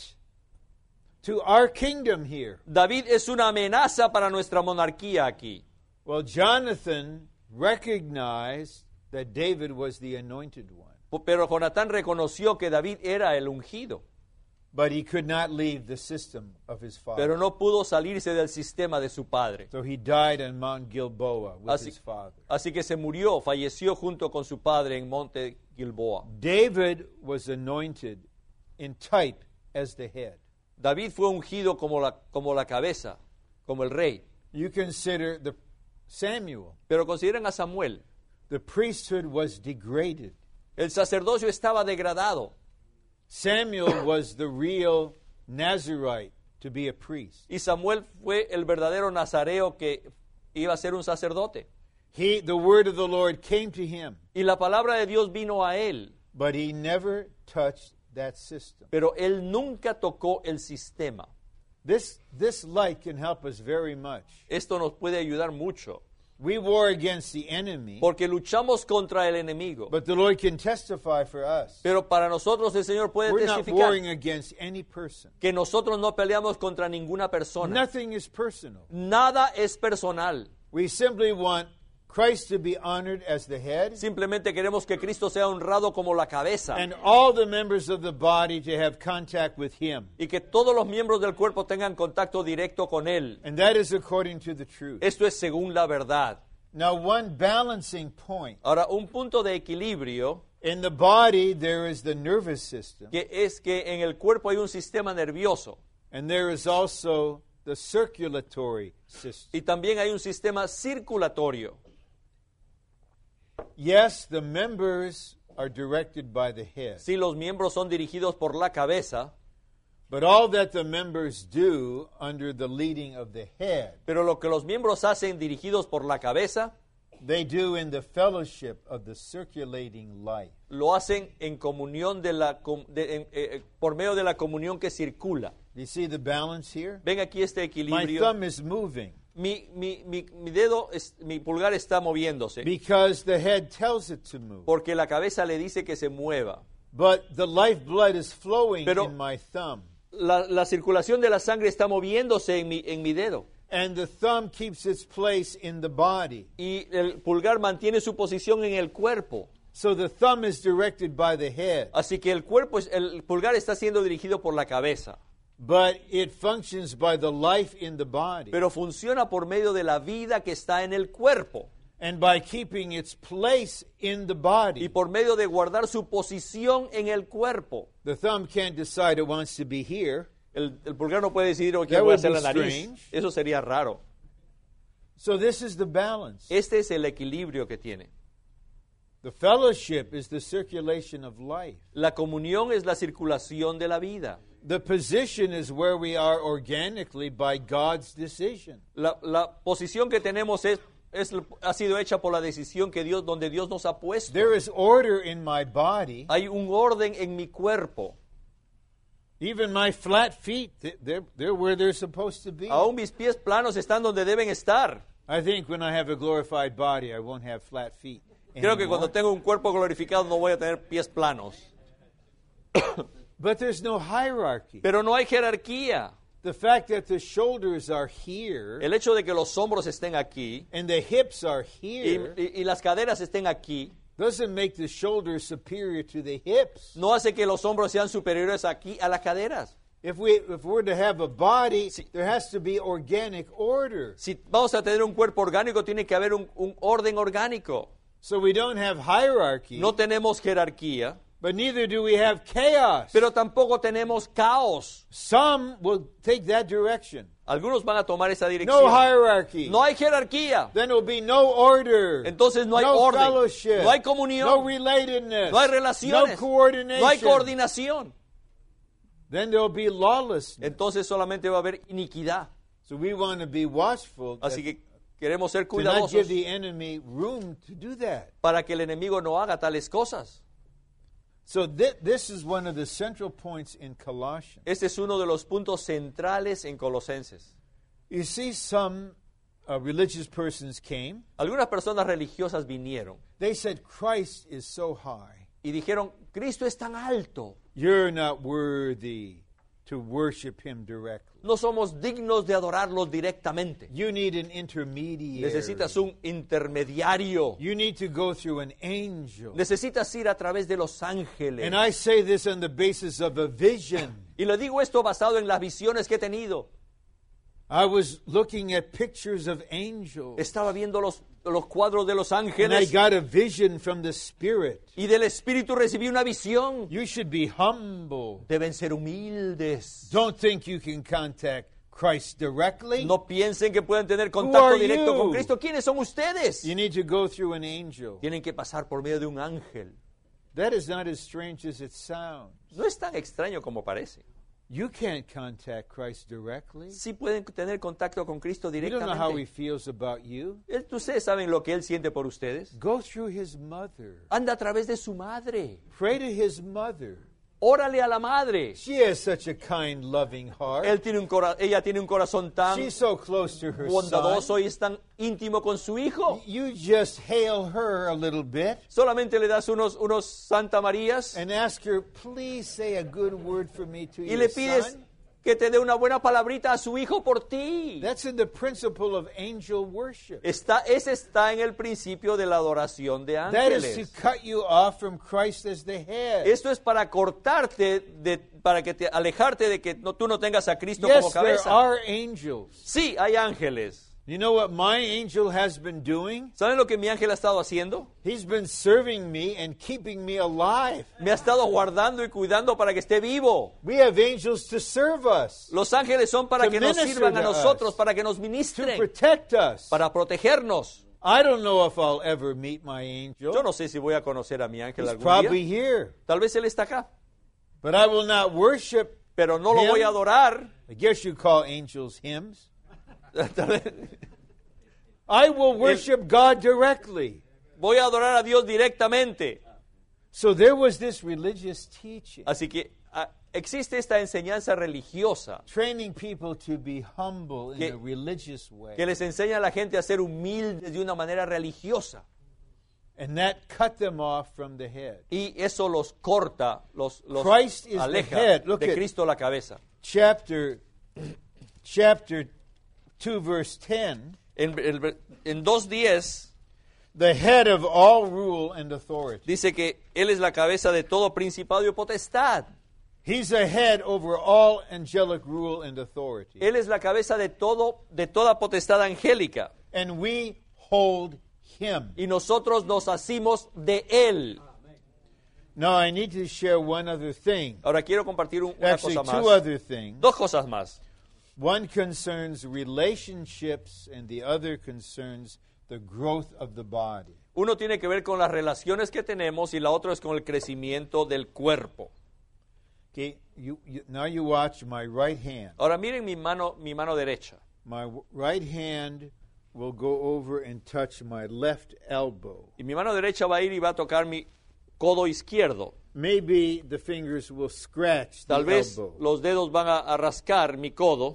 to our kingdom here. David es una amenaza para nuestra monarquía aquí. Well, Jonathan recognized that David was the anointed one, Pero Jonatán reconoció que David era el ungido, but he could not leave the system of his father. pero no pudo salirse del sistema de su padre. So he died on Mount Gilboa with Así, his father. así que se murió, falleció junto con su padre en Monte Gilboa. David was anointed in type as the head. David fue ungido como la, como la cabeza, como el rey. You consider the Samuel. Pero consideren a Samuel. The priesthood was degraded. El sacerdocio estaba degradado. Samuel was the real Nazarite to be a priest. Y Samuel fue el verdadero nazareo que iba a ser un sacerdote. He, the word of the Lord came to him, Y la palabra de Dios vino a él. but he never touched that system. Pero él nunca tocó el sistema. This, this light can help us very much. Esto nos puede ayudar mucho. We war against the enemy, Porque luchamos contra el enemigo. but the Lord can testify for us. Pero para nosotros el Señor puede We're not testificar warring against any person. que nosotros no peleamos contra ninguna persona. Nothing is personal. Nada es personal. We simply want Christ to be honored as the head, Simplemente queremos que Cristo sea honrado como la cabeza. and all the members of the body to have contact with him. Y que todos los miembros del cuerpo tengan contacto directo con Él. And that is according to the truth. Esto es según la verdad. Now, one balancing point. Ahora, un punto de equilibrio In the body, there is the nervous system, que es que en el cuerpo hay un sistema nervioso and there is also the circulatory system. y también hay un sistema circulatorio. Yes, the members are directed by the head, Si los miembros son dirigidos por la cabeza, but all that the members do under the leading of the head, pero lo que los miembros hacen dirigidos por la cabeza, they do in the fellowship of the circulating life. lo hacen en comunión de la com- de- en- eh, por medio de la comunión que circula. Do you see the balance here? Ven aquí este My equilibrio. thumb is moving Mi, mi, mi, mi dedo, es- mi pulgar está moviéndose because the head tells it to move. porque la cabeza le dice que se mueva. But the life blood is flowing Pero- in my thumb. La, la circulación de la sangre está moviéndose en mi, en mi dedo And the thumb keeps its place in the body. y el pulgar mantiene su posición en el cuerpo. So the thumb is directed by the head, Así que el cuerpo, es- el pulgar está siendo dirigido por la cabeza, but it functions by the life in the body. pero funciona por medio de la vida que está en el cuerpo And by keeping its place in the y body. por medio de guardar su posición en el cuerpo. The thumb can't decide it wants to be here. El, el pulgar no puede decidir o qué That voy a would hacer be la nariz. strange. Eso sería raro. So this is the balance. Este es el equilibrio que tiene. The fellowship is the circulation of life. La comunión es la circulación de la vida. The position is where we are organically by God's decision. La, la posición que tenemos es, es, ha sido hecha por la decisión que Dios, donde Dios nos ha puesto. There is order in my body. Hay un orden en mi cuerpo. Even my flat feet, th- they're, they're where they're supposed to be. Aún mis pies planos están donde deben estar. I think when I have a glorified body, I won't have flat feet Creo que anymore. cuando tengo un cuerpo glorificado no voy a tener pies planos. But there's no hierarchy. Pero no hay jerarquía. The fact that the shoulders are here El hecho de que los hombros estén aquí and the hips are y, here y- y las caderas estén aquí doesn't make the shoulders superior to the hips. no hace que los hombros sean superiores aquí a las caderas. If we if we're to have a body, there has to be organic order. Si vamos a tener un cuerpo orgánico, tiene que haber un, un orden orgánico. So we don't have hierarchy, No tenemos jerarquía, but neither do we have chaos. pero tampoco tenemos caos. Some will take that direction. Algunos van a tomar esa No dirección. hierarchy. No hay jerarquía. Then there will be no order. Entonces no hay no orden, fellowship, no hay comunión, no relatedness, no hay no relaciones, coordination. no hay coordinación. Then there will be lawlessness. Entonces solamente va a haber iniquidad. So we want to be watchful that- Así que queremos ser to not give cuidadosos the enemy room to do that. para que el enemigo no haga tales cosas. So thi- this is one of the central points in Colossians. Este es uno de los puntos centrales en Colosenses. You see, some uh, religious persons came. Algunas personas religiosas vinieron They said, Christ is so high. y dijeron, Cristo es tan alto, You're not worthy to worship him directly. no somos dignos de adorarlo directamente. You need an intermediary. Necesitas un intermediario. You need to go through an angel. Necesitas ir a través de los ángeles. And I say this on the basis of a vision. Y le digo esto basado en las visiones que he tenido. I was looking at pictures of angels. Estaba viendo los, los cuadros de los And I ángeles got a vision from the Spirit. y del Espíritu recibí una visión. You should be humble. Deben ser humildes. Don't think you can contact Christ directly. No piensen que pueden tener Who contacto are directo you? con Cristo. ¿Quiénes son ustedes? You need to go through an angel. Tienen que pasar por medio de un ángel. That is not as strange as it sounds. No es tan extraño como parece. You can't contact Christ directly. Sí pueden tener contacto con Cristo You don't know how he directamente. feels about you. Él- ¿Ustedes saben lo que Él siente por ustedes? Go through his mother. Anda a través de su madre. Pray to his mother. Órale a la madre. She has such a kind, loving heart. Él tiene un cora- ella tiene un corazón tan She's so close to her bondadoso son. y es tan íntimo con su hijo. You just hail her a little bit Solamente le das unos, unos Santa Marías and ask her, please say a good word for me to y your le pides son. que te dé una buena palabrita a su hijo por ti. That's in the principle of angel worship. Está, ese está en el principio de la adoración de That is to ángeles. cut you off from Christ as the head. Esto es para cortarte, de, para que te alejarte de que no, tú no tengas a Cristo como Yes, there cabeza. are angels. Sí, hay ángeles. You know what my angel has been doing? ¿Saben lo que mi ángel ha estado haciendo? He's been serving me and keeping me alive. Me ha estado guardando y cuidando para que esté vivo. We have angels to serve us, Los ángeles son para To que nos minister sirvan a to us. nosotros, para que nos to ministren, protect us. para protegernos. I don't know if I'll ever meet my angel. Yo no sé si voy a conocer a mi ángel He's algún probably día. here. Tal vez él está acá, But I will not worship. pero no lo Him? voy a adorar. I guess you call angels hymns. Tal vez- I will worship God directly. Voy a adorar a Dios directamente. So there was this religious teaching, Así que ah, existe esta enseñanza religiosa training people to be humble in Que- a religious way. que les enseña a la gente a ser humildes de una manera religiosa. And that cut them off from the head. Y eso los corta, los, los Christ is the aleja head. Look de at- Cristo la cabeza. Chapter chapter two verse ten, En, el- en dos diez the head of all rule and authority. dice que Él es la cabeza de todo principado y potestad. He's a head over all angelic rule and authority. Él es la cabeza de todo, de toda potestad angélica. And we hold him. Y nosotros nos asimos de Él. Now I need to share one other thing. Ahora quiero compartir un- una Actually, cosa two más. other things. Dos cosas más. One concerns relationships and the other concerns the growth of the body. Uno tiene que ver con las relaciones que tenemos y la otra es con el crecimiento del cuerpo. Okay, you, you, now you watch my right hand. Ahora miren mi mano, mi mano derecha. My w- right hand will go over and touch my left elbow. Y mi mano derecha va a ir y va a tocar mi codo izquierdo. Maybe the fingers will scratch the Tal vez elbow. los dedos van a, a rascar mi codo,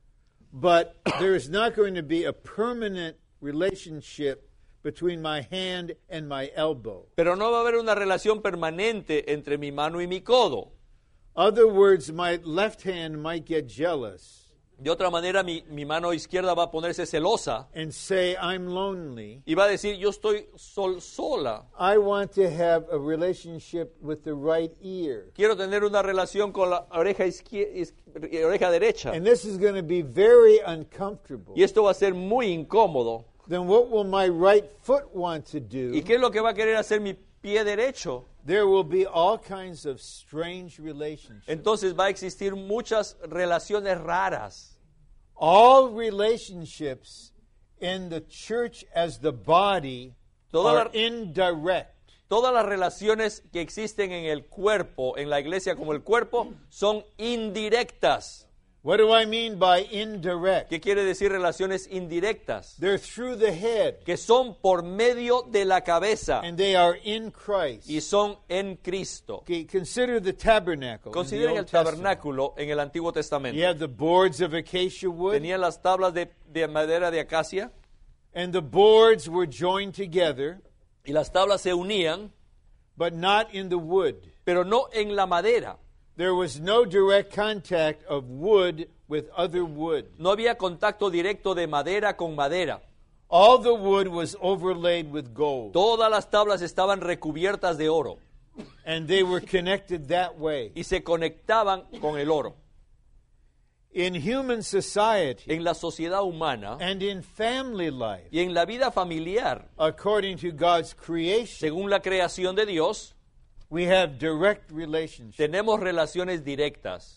But there is not going to be a permanent relationship between my hand and my elbow. pero no va a haber una relación permanente entre mi mano y mi codo. Other words, my left hand might get jealous De otra manera, mi, mi mano izquierda va a ponerse celosa and say, I'm lonely. y va a decir, yo estoy sol, sola. I want to have a relationship with the right ear. Quiero tener una relación con la oreja, izquier- iz- oreja derecha. And this is going to be very uncomfortable. Y esto va a ser muy incómodo. then what will my right foot want to do? ¿Y qué es lo que va a querer hacer mi pie derecho? There will be all kinds of strange relationships. Entonces va a existir muchas relaciones raras. All relationships in the church as the body Toda are la- indirect. Todas las relaciones que existen en el cuerpo, en la iglesia como el cuerpo, son indirectas. What do I mean by indirect? ¿Qué quiere decir relaciones indirectas? They're through the head, Que son por medio de la cabeza and they are in Christ. y son en Cristo. Okay, consider the tabernacle. in the Consideren Old el Testament. tabernáculo en el Antiguo Testamento. You have the boards of acacia wood, Tenían las tablas de, de madera de acacia and the boards were joined together, y las tablas se unían, but not in the wood. pero no en la madera. There was no direct contact of wood with other wood. No había contacto directo de madera con madera. All the wood was overlaid with gold, Todas las tablas estaban recubiertas de oro and they were connected that way. y se conectaban con el oro. In human society En la sociedad humana and in family life, y en la vida familiar, according to God's creation, según la creación de Dios, we have direct relationships. tenemos relaciones directas.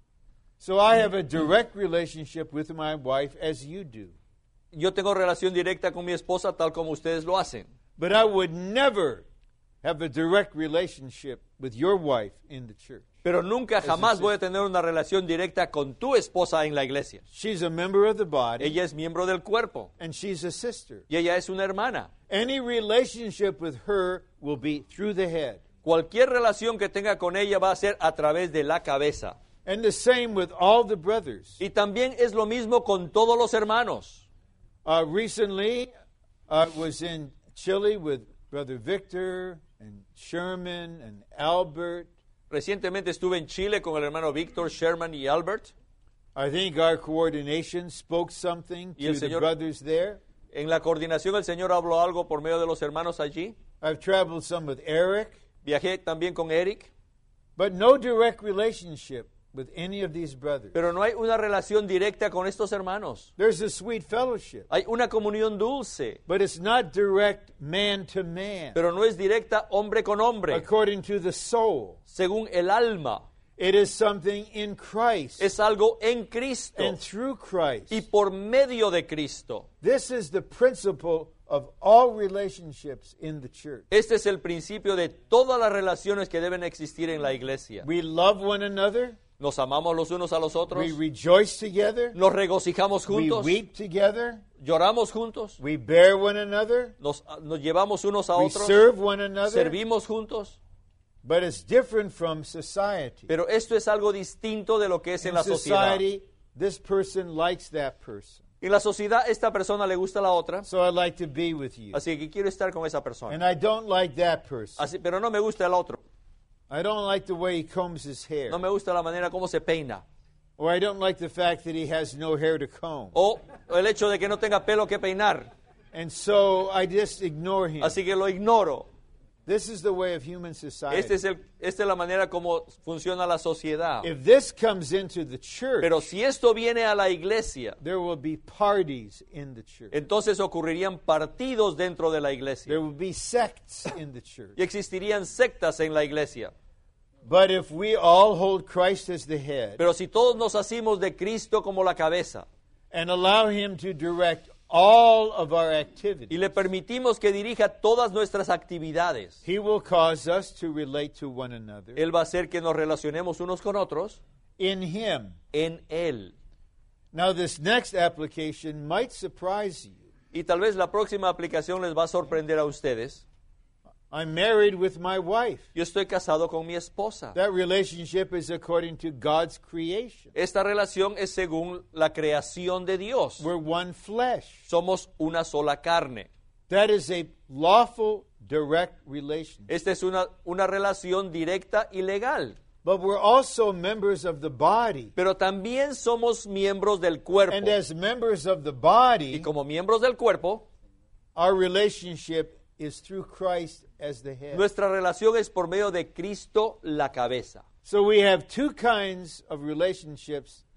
So I have a direct relationship with my wife as you do. Yo tengo relación directa con mi esposa tal como ustedes lo hacen. But I would never have a direct relationship with your wife in the church. Pero nunca jamás voy a tener una relación directa con tu esposa en la iglesia. She's a member of the body, Ella es miembro del cuerpo and she's a sister. y ella es una hermana. Any relationship with her will be through the head. Cualquier relación que tenga con ella va a ser a través de la cabeza. And the same with all the brothers. Y también es lo mismo con todos los hermanos. Uh, recently, I was in Chile with Brother Victor and Sherman and Albert. Recientemente estuve en Chile con el hermano Víctor, Sherman y Albert. I think our coordination spoke something Y el to the Señor- brothers there. En la coordinación el Señor habló algo por medio de los hermanos allí. I've traveled some with Eric, Viajé también con Eric, but no direct relationship with any of these brothers. pero no hay una relación directa con estos hermanos. There's a sweet fellowship, Hay una comunión dulce, but it's not direct man to man, pero no es directa hombre con hombre, according to the soul. según el alma. It is something in Christ Es algo en Cristo and through Christ. y por medio de Cristo. This is the principle of all relationships in the church. Este es el principio de todas las relaciones que deben existir en la iglesia. We love one another, Nos amamos los unos a los otros, we rejoice together, nos regocijamos we juntos, weep together, lloramos juntos, we bear one another, nos, nos llevamos unos a we otros, serve one another. servimos juntos. But it's different from society. Pero esto es algo distinto de lo que es en In la sociedad. society, this person likes that person. En la sociedad, esta persona le gusta a la otra, So I like to be with you. así que quiero estar con esa persona. And I don't like that person. Así, pero no me gusta el otro. I don't like the way he combs his hair. No me gusta la manera como se peina. Or I don't like the fact that he has no hair to comb. O el hecho de que no tenga pelo que peinar. And so I just ignore him. Así que lo ignoro. This is the way of human society. Este es el, esta es la manera como funciona la sociedad. If this comes into the church, Pero si esto viene a la iglesia, there will be parties in the church. entonces ocurrirían partidos dentro de la There iglesia. will be sects in the church. Y existirían sectas en la iglesia. But if we all hold Christ as the head Pero si todos nos hacemos de Cristo como la cabeza and allow him to direct all of our y activities, le permitimos que dirija todas nuestras actividades, he will cause us to relate to one another Él va a hacer que nos relacionemos unos con otros in him. en Él. Now, this next application might surprise you. Y tal vez la próxima aplicación les va a sorprender a ustedes. I'm married with my wife. Yo estoy casado con mi esposa. That relationship is according to God's creation. Esta relación es según la creación de Dios. We're one flesh. Somos una sola carne. That is a lawful, direct relationship. Esta es una, una relación directa y legal. But we're also members of the body. Pero también somos miembros del cuerpo. And as members of the Y body, como miembros del cuerpo, our relationship is through Christ as the head. nuestra relación es por medio de Cristo la cabeza. So we have two kinds of relationships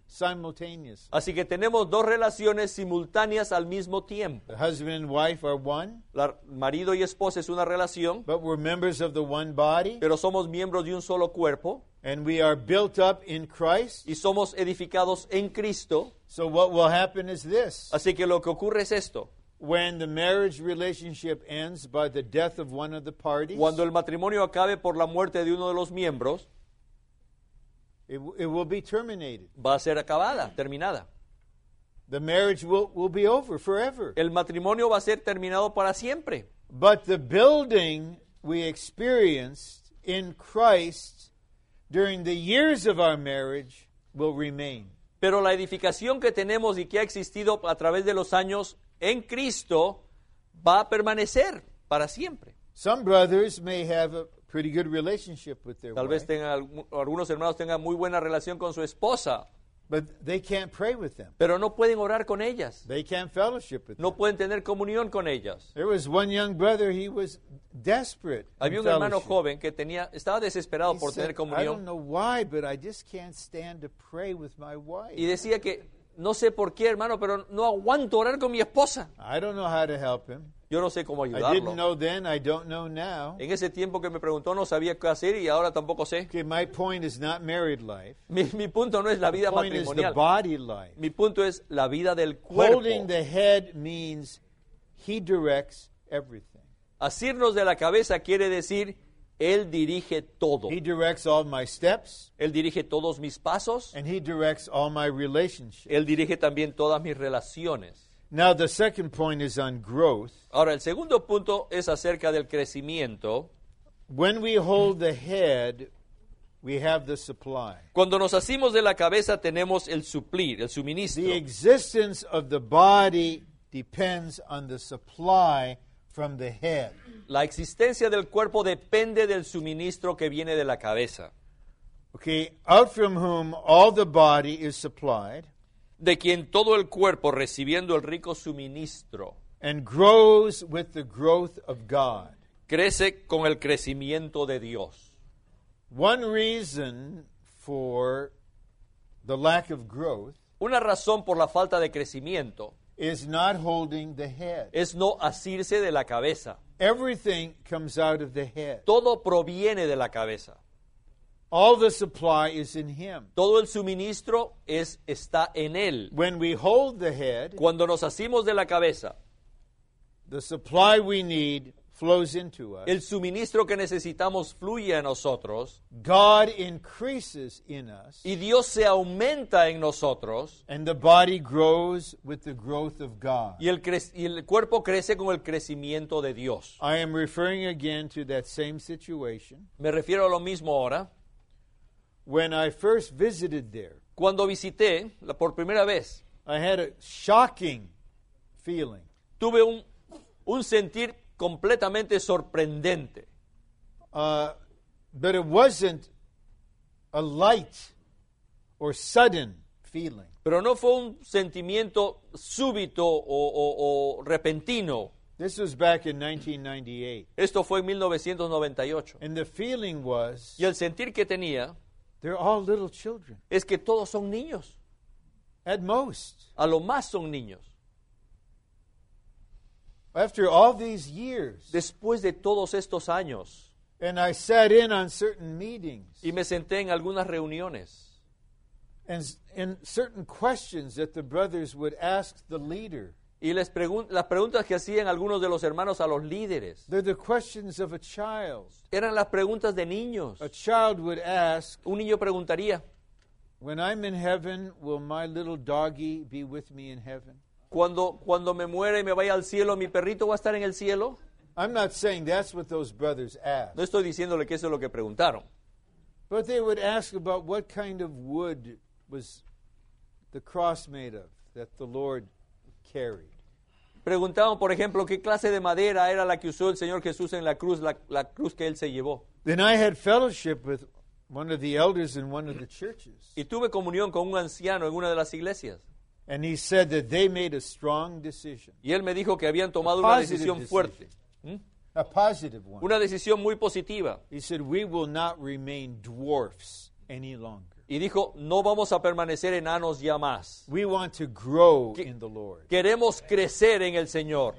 simultaneously. Así que tenemos dos relaciones simultáneas al mismo tiempo. The husband and wife are one, La, marido y esposa es una relación, but we're members of the one body, pero somos miembros de un solo cuerpo and we are built up in Christ. y somos edificados en Cristo. So what will happen is this. Así que lo que ocurre es esto. When the marriage relationship ends by the death of one of the parties, Cuando el matrimonio acabe por la muerte de uno de los miembros, it, w- it will be terminated. va a ser acabada, terminada. The marriage will, will be over forever. El matrimonio va a ser terminado para siempre. But the building we experienced in Christ during the years of our marriage will remain. Pero la edificación que tenemos y que ha existido a través de los años en Cristo va a permanecer para siempre. Some brothers may have a pretty good relationship with their Tal vez wife, tengan, algu- algunos hermanos tengan muy buena relación con su esposa, but they can't pray with them. pero no pueden orar con ellas. They can't fellowship with them. No pueden tener comunión con ellas. There was one young brother, he was desperate. in Había un hermano fellowship. joven que tenía, estaba desesperado He por said, tener I don't comunión know why, but I just can't stand to pray with my y wife. decía que no sé por qué, hermano, pero no aguanto orar con mi esposa. I don't know how to help him. Yo no sé cómo I didn't ayudarlo. know then, I don't know now. En ese tiempo que me preguntó no sabía qué hacer y ahora tampoco sé. Okay, my point is not married life. Mi, mi punto no es la vida The point is the matrimonial. body life. Mi punto es la vida del cuerpo. Holding the head means he directs everything. Asirnos de la cabeza quiere decir, Él dirige todo. He directs all my steps, Él dirige todos mis pasos. and he directs all my relationships. Él dirige también todas mis relaciones. Now, the second point is on growth. Ahora, el segundo punto es acerca del crecimiento. When we hold the head, we have the supply. Cuando nos asimos de la cabeza tenemos el suplir, el suministro. The existence of the body depends on the supply from the head. La existencia del cuerpo depende del suministro que viene de la cabeza, Okay, out from whom all the body is supplied de quien todo el cuerpo recibiendo el rico suministro and grows with the growth of God. crece con el crecimiento de Dios. One reason for the lack of growth Una razón por la falta de crecimiento is not holding the head. es no asirse de la cabeza. Everything comes out of the head. Todo proviene de la cabeza. All the supply is in him. Todo el suministro es, está en Él. When we hold the head, Cuando nos asimos de la cabeza, the supply we need flows into us. el suministro que necesitamos fluye a nosotros God increases in us, y Dios se aumenta en nosotros and the body grows with the growth of God. y el, cre- y el cuerpo crece con el crecimiento de Dios. I am referring again to that same situation. Me refiero a lo mismo ahora. When I first visited there, Cuando visité la- por primera vez, I had a shocking feeling. tuve un, un sentir completamente sorprendente. Uh, but it wasn't a light or sudden feeling. Pero no fue un sentimiento súbito o, o- o repentino. This was back in nineteen ninety-eight. Esto fue en mil novecientos noventa y ocho. And the feeling was, Y el sentir que tenía they're all little children. es que todos son niños. At most. A lo más son niños. After all these years. Después de todos estos años, And I sat in on certain meetings. y me senté en algunas reuniones, And, and certain questions that the brothers would ask the leader. y les pregun- las preguntas que hacían algunos de los hermanos a los líderes, They're the questions of a child. eran las preguntas de niños. A child would ask, Un niño preguntaría, when I'm in heaven, will my little doggy be with me in heaven? cuando, cuando me muera y me vaya al cielo, ¿mi perrito va a estar en el cielo? I'm not saying that's what those brothers asked. No estoy diciéndole que eso es lo que preguntaron. But they would ask about what kind of wood was the cross made of that the Lord carried. Preguntaban, por ejemplo, qué clase de madera era la que usó el Señor Jesús en la cruz, la, la cruz que Él se llevó. Then I had fellowship with one of the elders in one of the churches. Y tuve comunión con un anciano en una de las iglesias. And he said that they made a strong decision, Y él me dijo que habían tomado una Positive decisión decision. fuerte, ¿Mm? a positive one. una decisión muy positiva. He said, we will not remain dwarfs any longer. Y dijo, no vamos a permanecer enanos ya más. We want to grow Que- in the Lord. Queremos crecer en el Señor.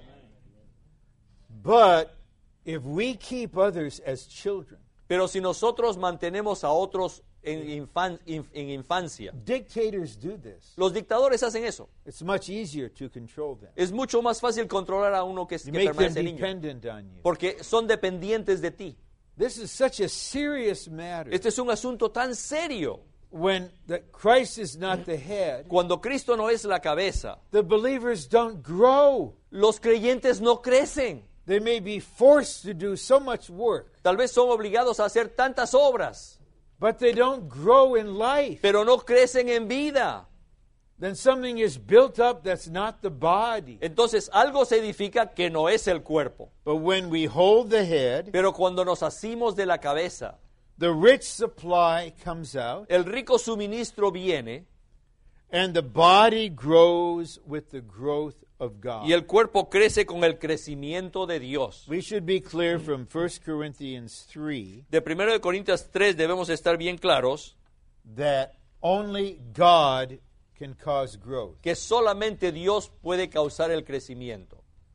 But if we keep others as children, Pero si nosotros mantenemos a otros en, infan- in- en infancia, dictators do this. los dictadores hacen eso. It's much easier to control them. Es mucho más fácil controlar a uno que, You que make them permanece niño, dependent on you. porque son dependientes de ti. This is such a serious matter. Este es un asunto tan serio. When the, Christ is not the head, Cuando Cristo no es la cabeza, the believers don't grow. los creyentes no crecen. They may be forced to do so much work, Tal vez son obligados a hacer tantas obras, but they don't grow in life. pero no crecen en vida. Then something is built up that's not the body. Entonces algo se edifica que no es el cuerpo. But when we hold the head, Pero cuando nos asimos de la cabeza, the rich supply comes out, el rico suministro viene and the body grows with the growth of God. y el cuerpo crece con el crecimiento de Dios. We should be clear from First Corinthians three De primero de Corintios tres debemos estar bien claros that only God can cause growth. que solamente Dios puede causar el crecimiento.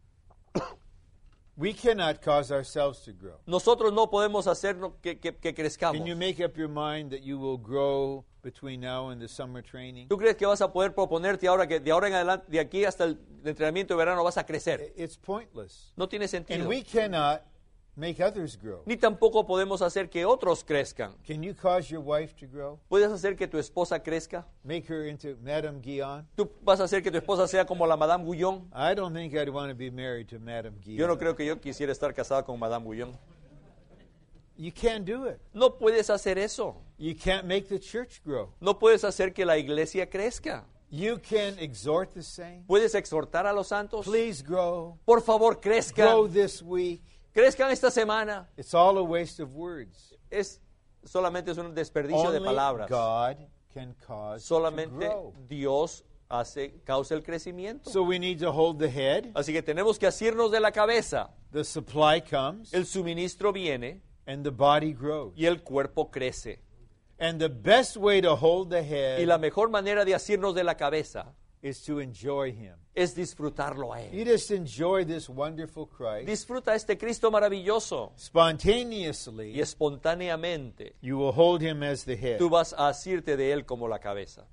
We cannot cause ourselves to grow. Nosotros no podemos hacer no- que, que- que crezcamos. Can you make up your mind that you will grow between now and the summer training? ¿Tú crees que vas a poder proponerte ahora que de ahora en adelante, de aquí hasta el entrenamiento de verano vas a crecer? It's pointless. No tiene And sentido. we cannot make others grow. Ni tampoco podemos hacer que otros crezcan. Can you cause your wife to grow? ¿Puedes hacer que tu esposa crezca? Make her into Madame Guion? ¿Tú vas a hacer que tu esposa sea como la Madame Guyon? I don't think I'd want to be married to Madame Guion. Yo no creo que yo quisiera estar casada con Madame Guyon. You can't do it. No puedes hacer eso. You can't make the church grow. No puedes hacer que la iglesia crezca. You can exhort the saints. ¿Puedes exhortar a los santos? Please grow. Por favor, Grow crezcan. this week. Crezcan esta semana. It's all a waste of words. Es solamente es un desperdicio de Only palabras. God can cause to Solamente grow. Dios hace causa el crecimiento. So we need to hold the head. Así que tenemos que asirnos de la cabeza. The supply comes, El suministro viene and the body grows. y el cuerpo crece. And the best way to hold the Y la head mejor manera de asirnos de la cabeza is to enjoy Him. es disfrutarlo a You Él. just enjoy this wonderful Christ. Disfruta a este Cristo maravilloso y Spontaneously, espontáneamente you will hold Him as the head. tú vas a asirte de Él como la cabeza.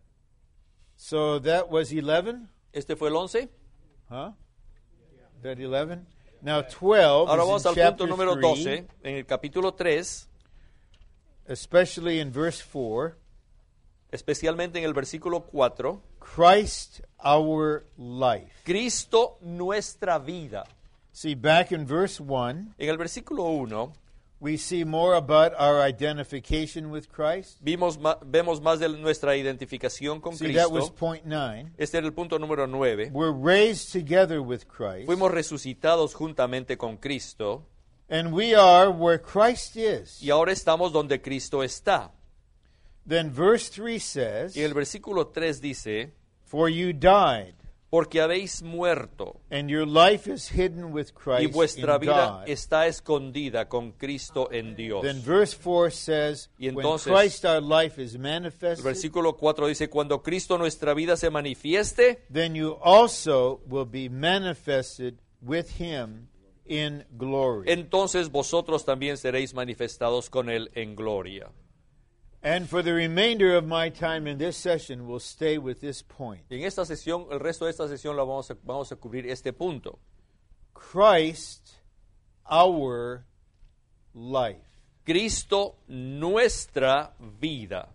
So that was eleven? Este fue el once. Huh? That eleven? Now twelve Ahora is vamos in al punto chapter número three, doce, en el capítulo tres, especially in verse four. especialmente en el versículo cuatro. Christ our life. Cristo nuestra vida. See, back in verse one, En el versículo uno we see more about our identification with Christ. vimos ma- vemos más de nuestra identificación con See, that was Cristo. point nine. Este era el punto número nueve. We're raised together with Christ, Fuimos resucitados juntamente con Cristo and we are where Christ is. y ahora estamos donde Cristo está. Then verse three says, Y el versículo tres dice, For you died, porque habéis muerto and your life is hidden with y Christ vuestra in vida God. está escondida con Cristo en Dios. Then verse four says, Y When entonces, Christ our life is El manifested, versículo cuatro dice, cuando Cristo nuestra vida se manifieste, then you also will be manifested with Him in glory. entonces vosotros también seréis manifestados con Él en gloria. And for the remainder of my time in this session, we'll stay with this point. Y en esta sesión, el resto de esta sesión la vamos a, vamos a cubrir este punto. Christ our life. Cristo nuestra vida.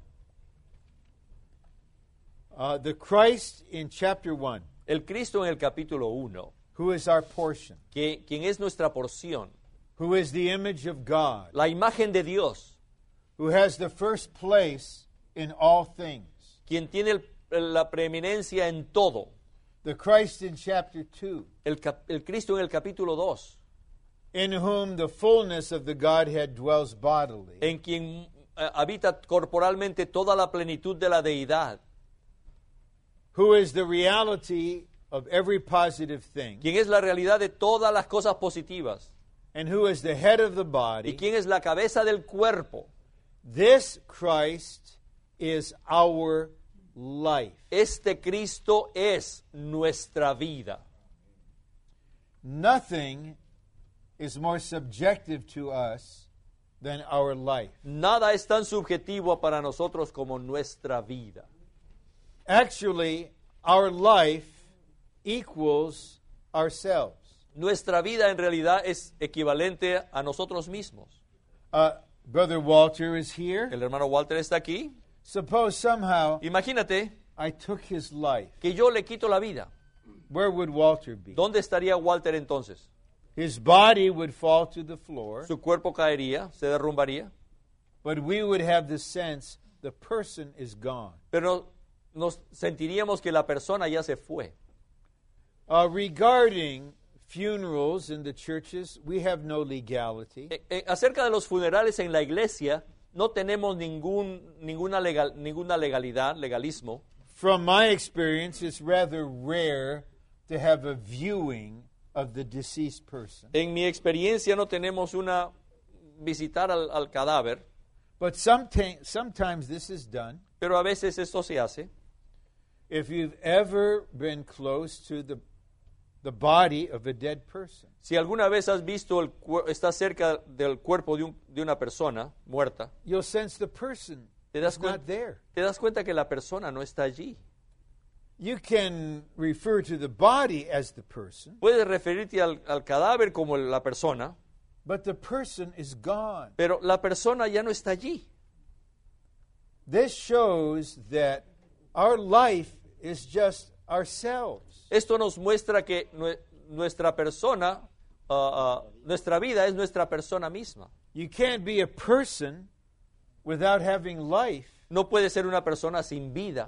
Uh, the Christ in chapter one, El Cristo en el capítulo uno, who is our portion, que, quien es nuestra porción, who is the image of God, la imagen de Dios, who has the first place in all things. quien tiene el- la preeminencia en todo. The Christ in chapter two, El, cap- el Cristo en el capítulo dos, in whom the fullness of the Godhead dwells bodily. en quien eh, habita corporalmente toda la plenitud de la deidad, Who is the reality of every positive thing, quien es la realidad de todas las cosas positivas, and who is the head of the y body. quien es la cabeza del cuerpo. This Christ is our life. Este Cristo es nuestra vida. Nothing is more subjective to us than our life. Nada es tan subjetivo para nosotros como nuestra vida. Actually, our life equals ourselves. Nuestra vida en realidad es equivalente a nosotros mismos. Uh, Brother Walter is here. El hermano Walter está aquí. Suppose somehow Imagínate I took his life. que yo le quito la vida. Where would Walter be? ¿Dónde estaría Walter entonces? His body would fall to the floor, Su cuerpo caería, se derrumbaría, but we would have the sense the person is gone. pero nos sentiríamos que la persona ya se fue. Uh, regarding funerals in the churches, we have no legality. Eh, eh, acerca de los funerales en la iglesia, no tenemos ningún, ninguna, legal, ninguna legalidad, legalismo. From my experience, it's rather rare to have a viewing of the deceased person. En mi experiencia no tenemos una visitar al, al cadáver, But someti- sometimes this is done. pero a veces esto se hace. If you've ever been close to the, the body of a dead person, Si alguna vez has visto, el, cuer- estás cerca del cuerpo de, un- de una persona muerta, you'll sense the person te das, is cuen- not there. te das cuenta que la persona no está allí. You can refer to the body as the person, Puedes referirte al, al cadáver como la persona, but the person is gone. pero la persona ya no está allí. This shows that our life is just ourselves. Esto nos muestra que nue- nuestra persona, ah, ah, nuestra vida es nuestra persona misma. You can't be a person without having life. No puede ser una persona sin vida.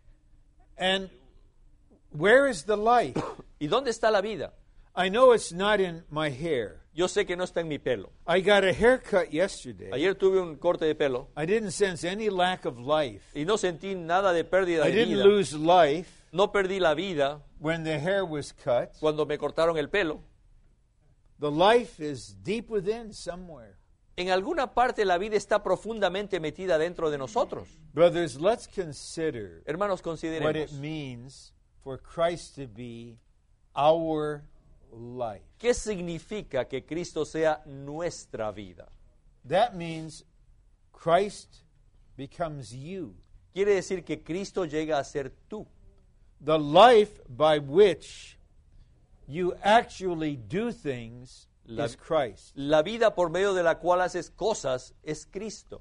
And where is the life? ¿Y dónde está la vida? I know it's not in my hair. Yo sé que no está en mi pelo. I got a haircut yesterday. Ayer tuve un corte de pelo I didn't sense any lack of life. y no sentí nada de pérdida I de didn't vida. lose life No perdí la vida when the hair was cut. cuando me cortaron el pelo. The life is deep within somewhere. En alguna parte la vida está profundamente metida dentro de nosotros. Brothers, let's consider Hermanos, what it consideremos. means for Christ to be our life. ¿Qué significa que Cristo sea nuestra vida? That means Christ becomes you. Quiere decir que Cristo llega a ser tú. The life by which you actually do things La- is Christ. La vida por medio de la cual haces cosas es Cristo.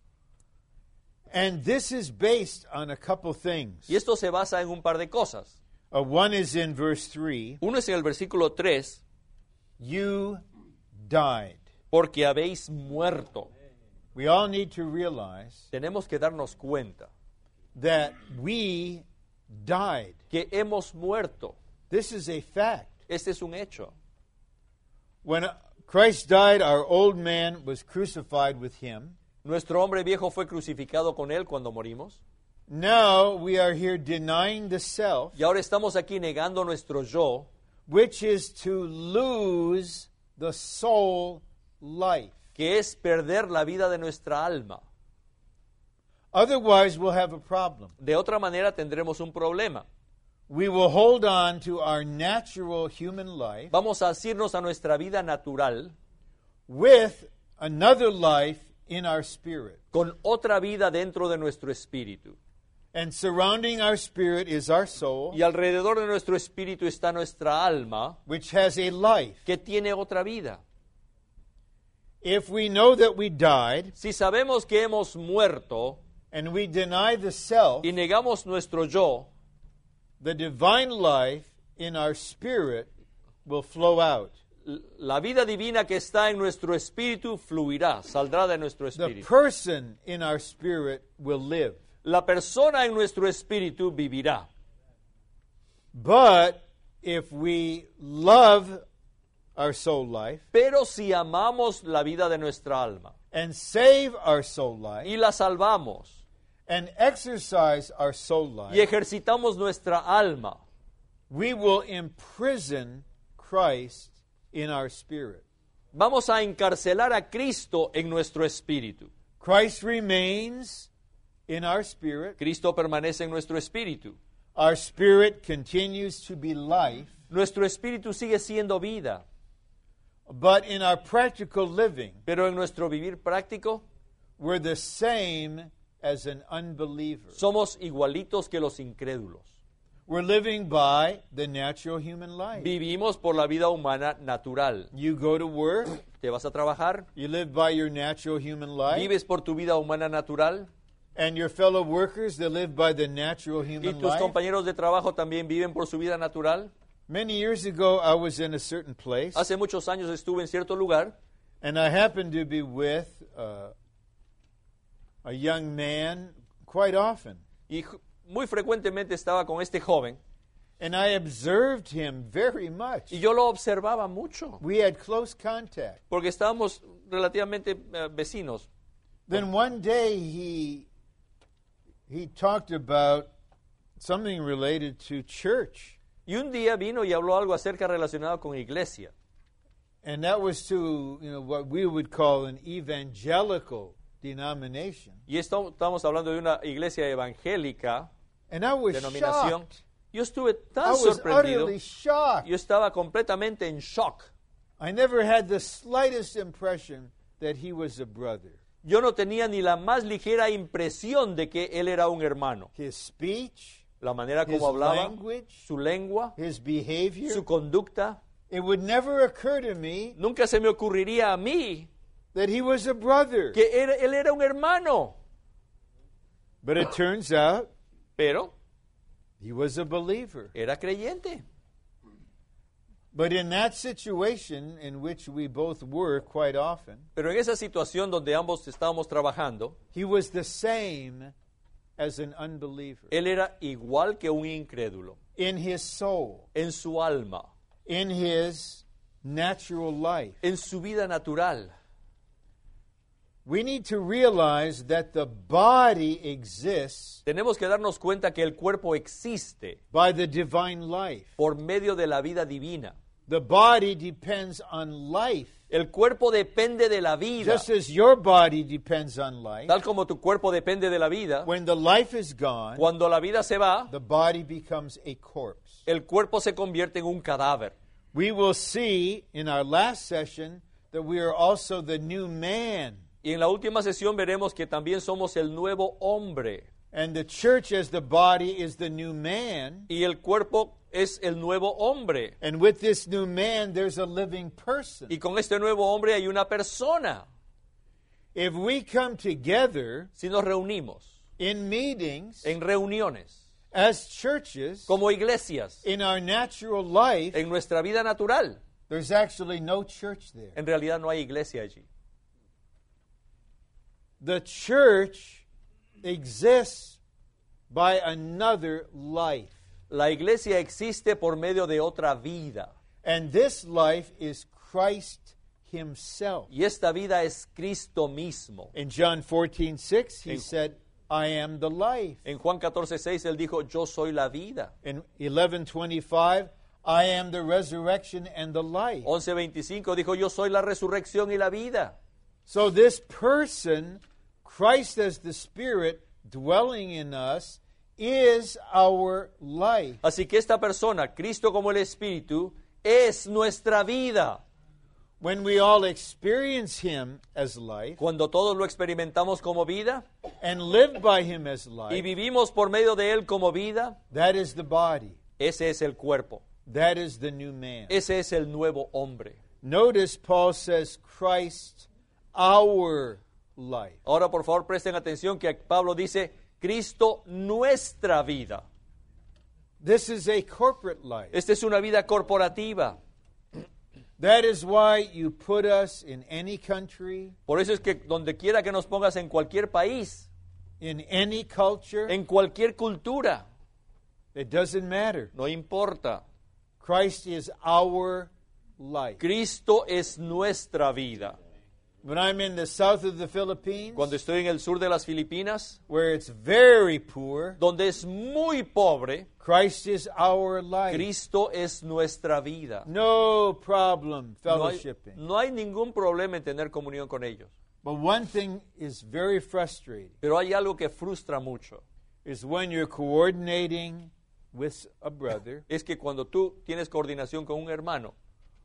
And this is based on a couple things. Y esto se basa en un par de cosas. Uh, one is in verse three. Uno es en el versículo tres, You died. porque habéis muerto. We all need to realize Tenemos que darnos cuenta that we died. que hemos muerto. This is a fact. Este es un hecho. When Christ died, our old man was crucified with him. Nuestro hombre viejo fue crucificado con él cuando morimos. Now we are here denying the self, Y ahora estamos aquí negando nuestro yo, which is to lose the soul life. que es perder la vida de nuestra alma. Otherwise, we'll have a problem. De otra manera tendremos un problema. We will hold on to our natural human life Vamos a asirnos a nuestra vida natural with another life in our spirit. con otra vida dentro de nuestro espíritu. And surrounding our spirit is our soul, Y alrededor de nuestro espíritu está nuestra alma, which has a life. que tiene otra vida. If we know that we died Si sabemos que hemos muerto and we deny the self, y negamos nuestro yo, the divine life in our spirit will flow out. la vida divina que está en nuestro espíritu fluirá, saldrá de nuestro The espíritu. person in our spirit will live. La persona en nuestro espíritu vivirá. But if we love our soul life Pero si amamos la vida de nuestra alma and save our soul life y la salvamos and exercise our soul y life, ejercitamos nuestra alma, we will imprison Christ in our spirit. vamos a encarcelar a Cristo en nuestro espíritu. Christ remains in our spirit. Cristo permanece en nuestro espíritu. Our spirit continues to be life. Nuestro espíritu sigue siendo vida. But in our practical living, Pero en nuestro vivir práctico, we're the same as an unbeliever. somos igualitos que los incrédulos. We're living by the natural human life. Vivimos por la vida humana natural. You go to work, Te vas a trabajar, you live by your natural human life, vives por tu vida humana natural, and your fellow workers, they live by the natural y human tus life. compañeros de trabajo también viven por su vida natural. Many years ago, I was in a certain place, Hace muchos años estuve en cierto lugar and I happened to be with uh, a young man quite often. y ju- muy frecuentemente estaba con este joven And I observed him very much. y yo lo observaba mucho We had close contact. porque estábamos relativamente eh, vecinos. Then one day he he talked about something related to church. Y un día vino y habló algo acerca relacionado con iglesia. And that was to, you know, what we would call an evangelical denomination. Y esto, estamos hablando de una iglesia evangélica, And I was denominación. shocked. Yo estuve I tan was sorprendido. utterly shocked. Yo estaba completamente en shock. I never had the slightest impression that he was a brother. Yo no tenía ni la más ligera impresión de que él era un hermano. His speech, La manera his como hablaba, language, su lengua, his behavior, su conducta. it would never occur to me Nunca se me ocurriría a mí that he was a brother. que era- él era un hermano. But it turns out Pero he was a believer. era creyente. But in that situation in which we both were quite often, Pero en esa situación donde ambos estábamos trabajando, he was the same as an unbeliever él era igual que un incrédulo in his soul, en su alma, in his natural life. en su vida natural. We need to realize that the body exists Tenemos que darnos cuenta que el cuerpo existe by the divine life. por medio de la vida divina. The body depends on life, El cuerpo depende de la vida, just as your body depends on life. tal como tu cuerpo depende de la vida. When the life is gone, Cuando la vida se va, the body becomes a corpse. el cuerpo se convierte en un cadáver. We will see in our last session that we are also the new man. Y en la última sesión veremos que también somos el nuevo hombre. And the church as the body is the new man. Y el cuerpo es el nuevo hombre. And with this new man, there's a living person. Y con este nuevo hombre hay una persona. If we come together Si nos reunimos in meetings, en reuniones, as churches, como iglesias, in our natural life, en nuestra vida natural, there's actually no church there. en realidad no hay iglesia allí. The church exists by another life. La iglesia existe por medio de otra vida. And this life is Christ himself. Y esta vida es Cristo mismo. In John fourteen six, he En- said, I am the life. En Juan catorce seis él dijo, yo soy la vida. In eleven twenty-five, I am the resurrection and the life. once veinticinco dijo, yo soy la resurrección y la vida. So this person, Christ as the Spirit dwelling in us, is our life. Así que esta persona, Cristo como el Espíritu, es nuestra vida. When we all experience him as life Cuando todos lo experimentamos como vida and live by him as y life, vivimos por medio de él como vida, that is the body. ese es el cuerpo. That is the new man. Ese es el nuevo hombre. Notice Paul says Christ our life. Ahora, por favor, presten atención que Pablo dice, Cristo nuestra vida. This is a corporate life. Esta es una vida corporativa. That is why you put us in any country, Por eso es que donde quiera que nos pongas en cualquier país, in any culture, en cualquier cultura, it doesn't matter. no importa. Christ is our life. Cristo es nuestra vida. When I'm in the south of the Philippines, Cuando estoy en el sur de las Filipinas, where it's very poor, donde es muy pobre, Christ is our life. Cristo es nuestra vida. No problem No hay, fellowshipping. no hay ningún problema en tener comunión con ellos. But one thing is very frustrating, Pero hay algo que frustra mucho. is when you're coordinating with a brother, Es que cuando tú tienes coordinación con un hermano,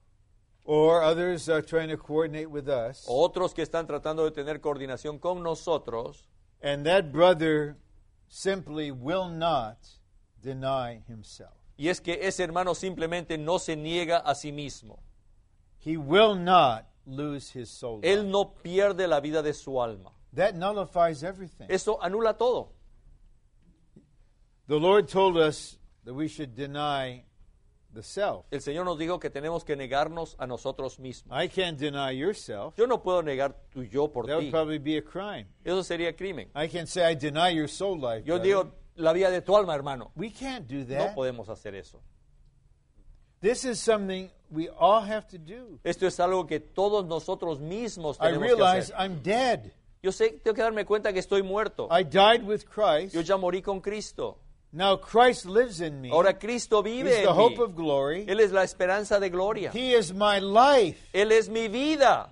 or others are trying to coordinate with us, o otros que están tratando de tener coordinación con nosotros, and that brother simply will not deny himself. y es que ese hermano simplemente no se niega a sí mismo. He will not lose his soul. Él no pierde la vida de su alma. That nullifies everything. Eso anula todo. The Lord told us that we should deny the self. El Señor nos dijo que tenemos que negarnos a nosotros mismos. I can't deny yourself. Yo no puedo negar tu yo por That would ti. probably be a crime. Eso sería crimen. I can say I deny your soul life. Yo brother. digo la vida de tu alma, hermano. We can't do No that. podemos hacer eso. This is something we all have to do. Esto es algo que todos nosotros mismos I tenemos que realize hacer. I'm dead. Yo sé, tengo que darme cuenta que estoy muerto. I died with Christ. Yo ya morí con Cristo. Now Christ lives in me. Ahora Cristo He's vive the en hope mí. of glory. Él es la esperanza de gloria. He is my life. Él es mi vida.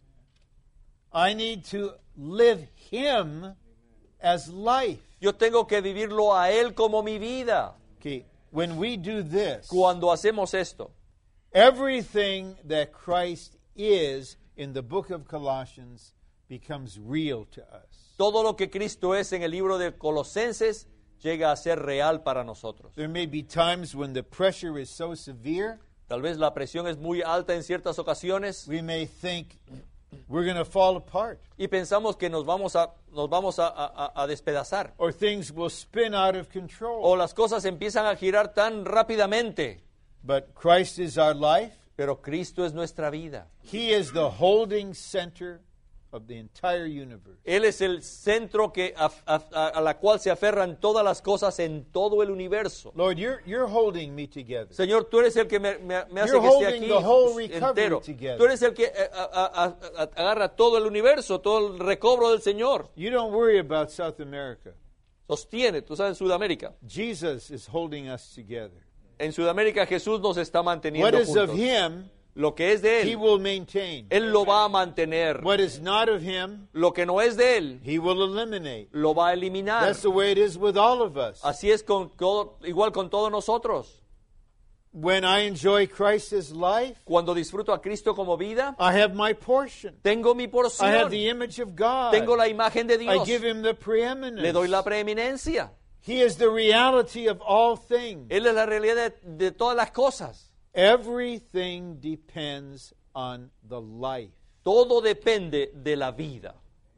I need to live Him as life. Yo tengo que vivirlo a Él como mi vida. Okay, when we do this, Cuando hacemos esto, everything that Christ is in the book of Colossians becomes real to us. todo lo que Cristo es en el libro de Colosenses llega a ser real para nosotros. There may be times when the pressure is so severe, Tal vez la presión es muy alta en ciertas ocasiones we may think we're going to fall apart, y pensamos que nos vamos a, nos vamos a, a- a despedazar. or things will spin out of control. O las cosas empiezan a girar tan rápidamente. But Christ is our life. Pero Cristo es nuestra vida. He is the holding center of the entire universe. Él es el centro que a, a- a la cual se aferran todas las cosas en todo el universo. Lord, you're, you're holding me together. Señor, tú eres el que me, me- me hace You're que esté holding aquí the whole recovery entero. together. Tú eres el que eh, a- a- a- a- agarra todo el universo, todo el recobro del Señor. You don't worry about South America. Sostiene, tú sabes, en Sudamérica. Jesus is holding us together. En Sudamérica Jesús nos está manteniendo What is of juntos. Him, Lo que es de He Él, will maintain. Él lo va a mantener. What is not of Him, Lo que no es de Él, He will eliminate. lo va a eliminar. That's the way it is with all of us. Así es con todo, igual con todos nosotros. When I enjoy Christ as life, Cuando disfruto a Cristo como vida, I have my portion. tengo mi I porción. have the image of God. Tengo la imagen de I Dios. give Him the preeminence. Le doy la preeminencia. He is the reality of all things. Él es la realidad de, de todas las cosas. Everything depends on the life. Todo depende de la vida.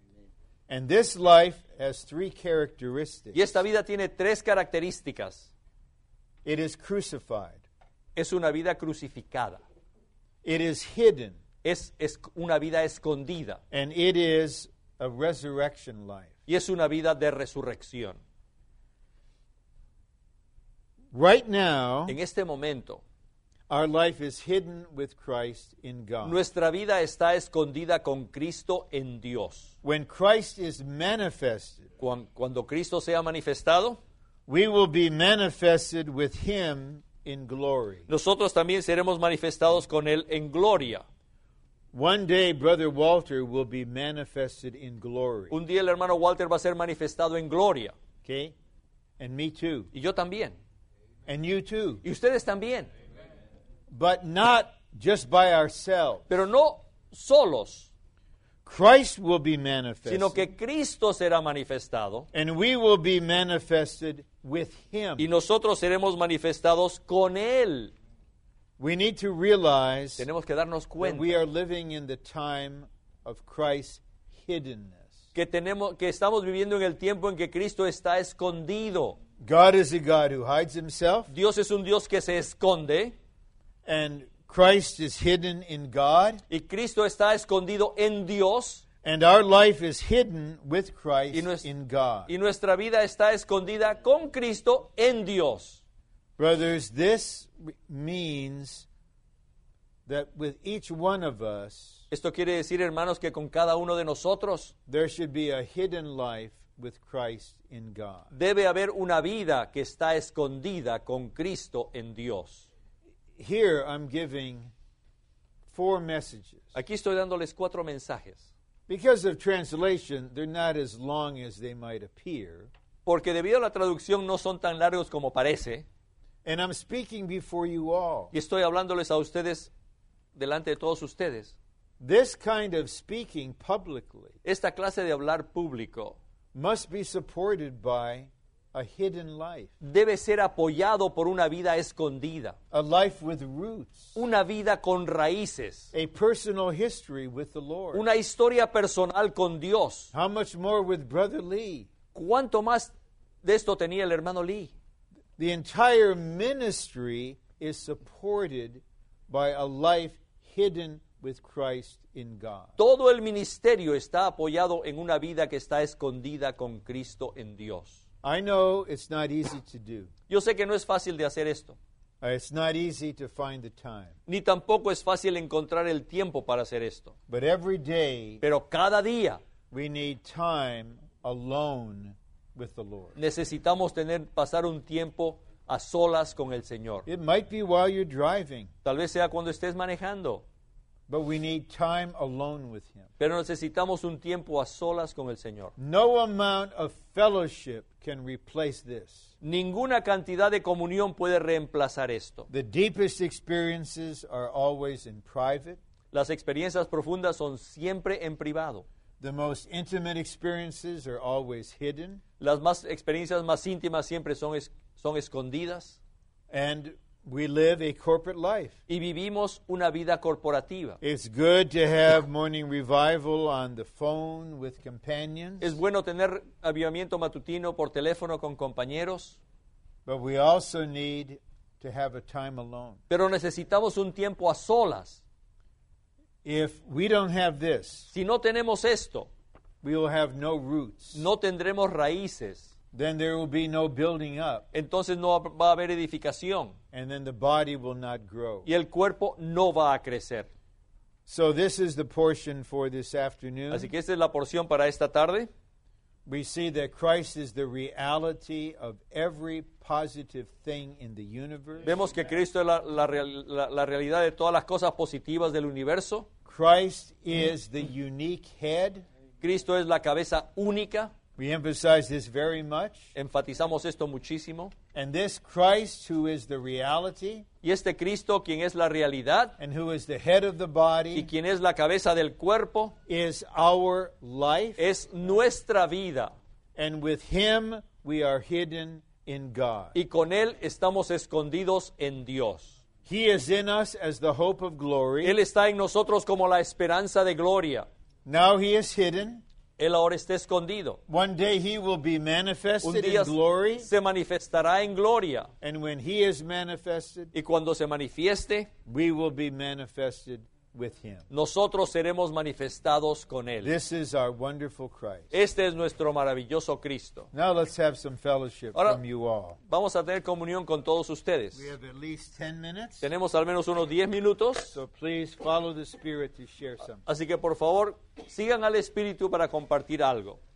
And this life has three characteristics. Y esta vida tiene tres características. It is crucified. Es una vida crucificada. It is hidden. Es, es una vida escondida. And it is a resurrection life. Y es una vida de resurrección. Right now, En este momento, our life is hidden with Christ in God. nuestra vida está escondida con Cristo en Dios. When Christ is manifested, Cuan- Cuando Cristo sea manifestado, we will be manifested with Him in glory. nosotros también seremos manifestados con Él en gloria. One day, Brother Walter will be manifested in glory. Un día el hermano Walter va a ser manifestado en gloria. Okay? And me too. Y yo también. And you too. Y ustedes también. But not just by ourselves. Pero no solos, Christ will be manifested. sino que Cristo será manifestado. And we will be manifested with Him. Y nosotros seremos manifestados con Él. We need to realize Tenemos que darnos that cuenta we are living in the time of Christ's hiddenness. que, tenemos, que estamos viviendo en el tiempo en que Cristo está escondido. God is a God who hides Himself, Dios es un Dios que se esconde and Christ is hidden in God, y Cristo está escondido en Dios and our life is hidden with Christ y, nues- in God. y nuestra vida está escondida con Cristo en Dios. Brothers, this means that with each one of us, Esto quiere decir, hermanos, que con cada uno de nosotros there should be a hidden life with Christ in God. debe haber una vida que está escondida con Cristo en Dios. Here I'm giving four messages. Aquí estoy dándoles cuatro mensajes. Because of translation, they're not as long as they might appear. Porque debido a la traducción no son tan largos como parece. And I'm speaking before you all. Y estoy hablándoles a ustedes delante de todos ustedes. This kind of speaking publicly Esta clase de hablar público must be supported by a hidden life, debe ser apoyado por una vida escondida, a life with roots, una vida con raíces, a personal history with the Lord. una historia personal con Dios. How much more with Brother Lee? ¿Cuánto más de esto tenía el hermano Lee? The entire ministry is supported by a life hidden with Christ in God. Todo el ministerio está apoyado en una vida que está escondida con Cristo en Dios. I know it's not easy to do. Yo sé que no es fácil de hacer esto, Uh, It's not easy to find the time. ni tampoco es fácil encontrar el tiempo para hacer esto. But every day Pero cada día we need time alone with the Lord. necesitamos tener, pasar un tiempo a solas con el Señor. It might be while you're driving, Tal vez sea cuando estés manejando, but we need time alone with Him. pero necesitamos un tiempo a solas con el Señor. No amount of fellowship can replace this. Ninguna cantidad de comunión puede reemplazar esto. The deepest experiences are always in private. Las experiencias profundas son siempre en privado. The most intimate experiences are always hidden. Las más experiencias más íntimas siempre son, es- son escondidas. And we live a corporate life. Y vivimos una vida corporativa. It's good to have morning revival on the phone with companions, Es bueno tener avivamiento matutino por teléfono con compañeros, but we also need to have a time alone. pero necesitamos un tiempo a solas. If we don't have this, Si no tenemos esto, we will have no roots. no tendremos raíces. Then there will be no building up, Entonces no va a haber edificación and then the body will not grow. y el cuerpo no va a crecer. So this is the portion for this afternoon. Así que esta es la porción para esta tarde. We see that Christ is the reality of every positive thing in the universe. Vemos que Cristo es la, la real- la- la realidad de todas las cosas positivas del universo. Christ is the unique head. Cristo es la cabeza única. We emphasize this very much. Enfatizamos esto muchísimo. And this Christ, who is the reality Y este Cristo, quien es la realidad and who is the head of the y body, quien es la cabeza del cuerpo, is our life. es nuestra vida. And with him we are hidden in God. Y con Él estamos escondidos en Dios. He is in us as the hope of glory. Él está en nosotros como la esperanza de gloria. Now he is hidden. Él ahora está escondido. One day he will be Un manifested día in glory. se manifestará en gloria. And when he is manifested, Y cuando se manifieste, we will be manifested with him. nosotros seremos manifestados con Él. This is our wonderful Christ. Este es nuestro maravilloso Cristo. Now let's have some fellowship Ahora- from you all. Vamos a tener comunión con todos ustedes. We have at least ten minutes. Tenemos al menos unos diez minutos. So please follow the Spirit to share something. Así que por favor, sigan al Espíritu para compartir algo.